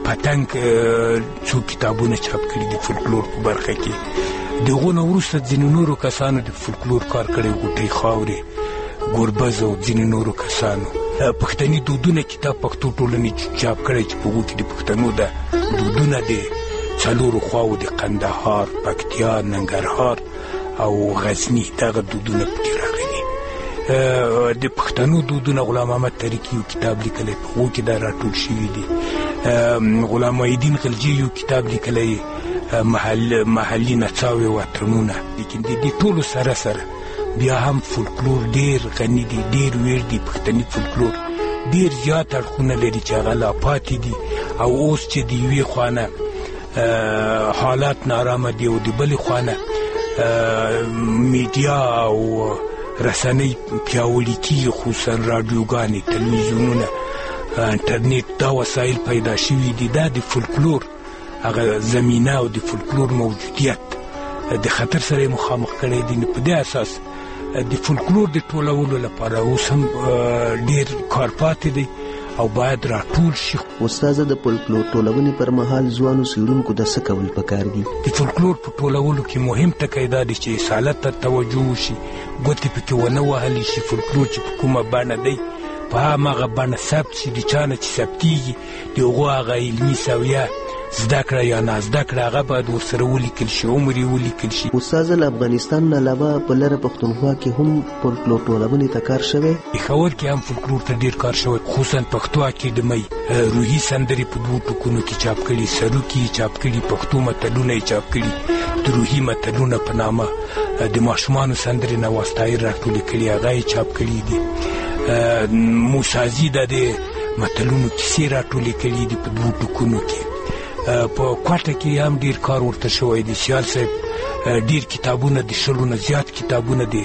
پتنګ څو کتابونه چاپ کړي دي فولکلور په برخه کې. دغه نو وروسته ځینې نورو کسانو د فولکلور کار کړی، ګوټی خاورې، ګوربز او ځینې نورو کسانو. پښتني دودونه کتاب پښتو ټولنې چاپ کړی چې په هغو کې د پښتنو د دودونه د څلورو خواو د قندهار، پکتیا، ننګرهار او غزني دغه دودونه پکې راغلي. د پښتنو دودونه غلام محمد تاریکي یو کتاب لیکلی، په هغو کې دا راټول شوي دي. غلام محیدین خلجي یو کتاب لیکلی، محلي نڅاوې وطنونه. لیکن د دې ټولو سره سره بیا هم فولکلور ډېر غني دی، ډېر ویړ دی. پښتني فولکلور ډېر زیات اړخونه لري چې هغه لا پاتې دي، او اوس چې د یوې خوا نه حالات نارامه دي او د بلې خوا نه میډیا او رسنۍ پیاوړي کېږي، خصوصا راډیوګانې، تلویزیونونه، انټرنیټ، دا وسایل پیدا شوي دي. دا د فولکلور هغه زمینه او د فولکلور موجودیت د خطر سره مخامخ کړی دي. په دې اساس د فولکلور د ټولولو لپاره اوس هم ډېر کار پاتې دی او باید راټول شي. استاده، د فولکلور ټولونې پر مهال ځوانو څېړونکو د څه کول پکار دي؟ د فولکلور په ټولولو کې مهم ټکی دا دی چې اصالت ته توجه وشي، ګوتې پکې ونه وهلی شي. فولکلور چې په کومه بڼه دی په هماغه بڼه ثبت شي. د چا نه چې ثبتېږي د هغو هغه علمي سویه زده کړه یا نه زده کړه هغه باید ورسره ولیکل شي، عمر یې ولیکل شي. استاده، له افغانستان نه علاوه په لره پښتونخوا کې هم فولکلور ټولونې ته کار شوی؟ پېښور کې هم فولکلور ته ډېر کار شوی، خصوصا پښتو اکیډمۍ روحي سندرې په 2 ټوکونو کې چاپ کړي، سروکي یې چاپ کړي، پښتو متلونه یې چاپ کړي، د روحي متلونه په نامه د ماشومانو سندرې نواز طاهر راټولې کړي، هغه یې چاپ کړي دي. موسازي د متلونو کیسې راټولې کړي دي په 2 ټوکونو کې. په کوټه کې هم ډیر کار ورته شوی دی. سیال صاحب ډیر کتابونه د 100 نه زیات کتابونه دي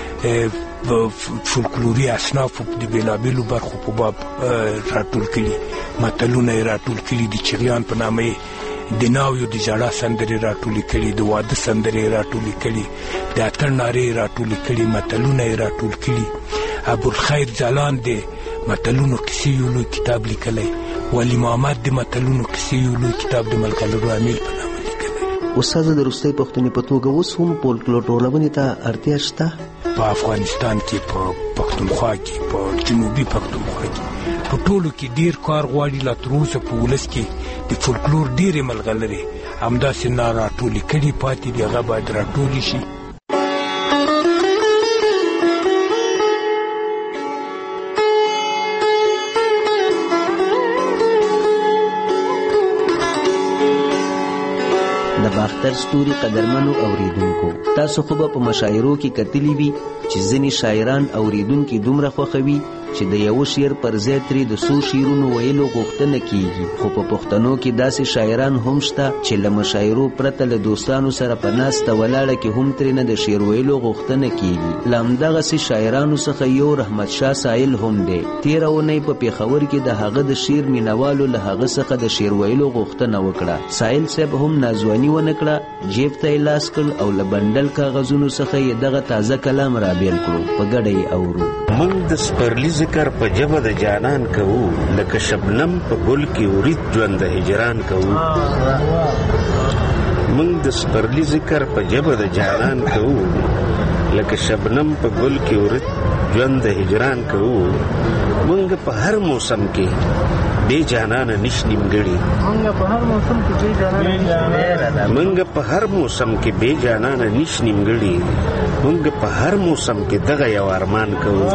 فولکلوري اصناف د بیلابیلو برخو په باب راټول کړي، متلونه یې راټول کړي دي. چغیان په نامه د ناویو د ژړا سندرې راټولې کړي، د واده سندرې راټولې کړي، د اتڼ نارې راټولې کړي، متلونه یې راټول کړي. ابوالخیر ځلان د متلونو کیسې یو لوی کتاب لیکلی، ولی محمد د متلونو کیسې یو لوی کتاب د ملغلرو امیل په نامه لیکلی. استاده، د وروستۍ پښتنې په توګه اوس هم فولکلور ټولونې ته اړتیا شته؟ په افغانستان کې، په پښتونخوا کې، په جنوبي پښتونخوا کې، په ټولو کې ډیر کار غواړي. لا تر اوسه په ولس کې د فولکلور ډېرې ملغلرې همداسې نه راټولې کړي پاتې دي، هغه باید راټولې شي. د باختر ستوري قدرمنو اوریدونکو، تاسو خو به په مشاعرو کې کتلی وي چې ځینې شاعران اوریدونکي دومره خوښوي چې د یو شعر پر ځای ترې د څو شعرونو ویلو غوښتنه کیږي. خو په پښتنو کې داسې شاعران هم شته چې له مشاعرو پرته له دوستانو سره په ناسته ولاړه کې هم ترې نه د شعر ویلو غوښتنه کیږي. له همدغسې شاعرانو څخه یو رحمت شاه سایل هم دی. تېره اونۍ په پېښور کې د هغه د شعر مینوالو له هغه څخه د شعر ویلو غوښتنه وکړه. سایل صاحب هم نازواني ونه کړه، جیب ته یې لاس کړ او له بنډل کاغذونو څخه یې دغه تازه کلام رابیل کړو. په ګډه یې اورو. موږ د سپرلي ذکر په جبه د جانان کوو، لکه شبنم په ګل کې ورید ژوند د هجران کوو. موږ د سپرلي ذکر په جبه د جانان کوو، لکه شبنم په ګل کې ورید ژوند د هجران کوو. موږ په هر موسم کې بے جانان نش نیمګړي، موږ په هر موسم کې بے جانان نش نیمګړي. موږ په هر موسم کې دغه یو ارمان کوو.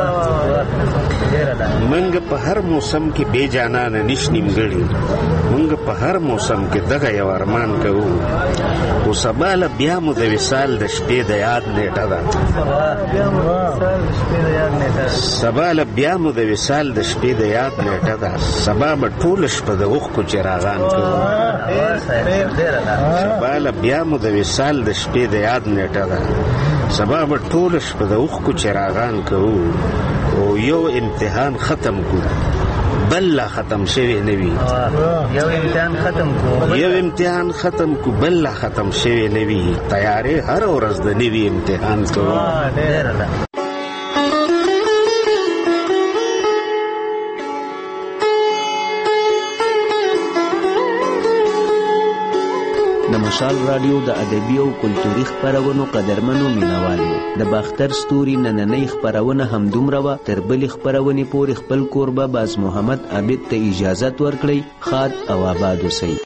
موږ په هر موسم کې بے جانان نش نیمګړي. موږ په هر موسم کې دغه یو ارمان کوو. او سبا له بیا مو د وصال د شپې د یاد نیټه ده، سبا له بیا مو د وصال د شپې د یاد نیټه ده. سبا به ټول شپه د اوښکو چراغان کوو. سبا له بیا مو د وصال د شپې د یاد نیټه ده. سبا به ټول شپه د اوښکو چراغان کوو. او یو امتحان ختم کو بل لا ختم شوی نه وي. یو امتحان ختم کو بل لا ختم شوی نه وي. تیارې هر ورځ د نوي امتحان کوو. د د مشال رادیو د ادبي او کلتوري خپرونو قدرمنو مینوالو د باختر ستوري نننۍ خپرونه همدومره وه. تر بلې خپرونې پورې خپل کوربه باز محمد عابد ته اجازت ورکړئ. ښاد او آباد اوسئ.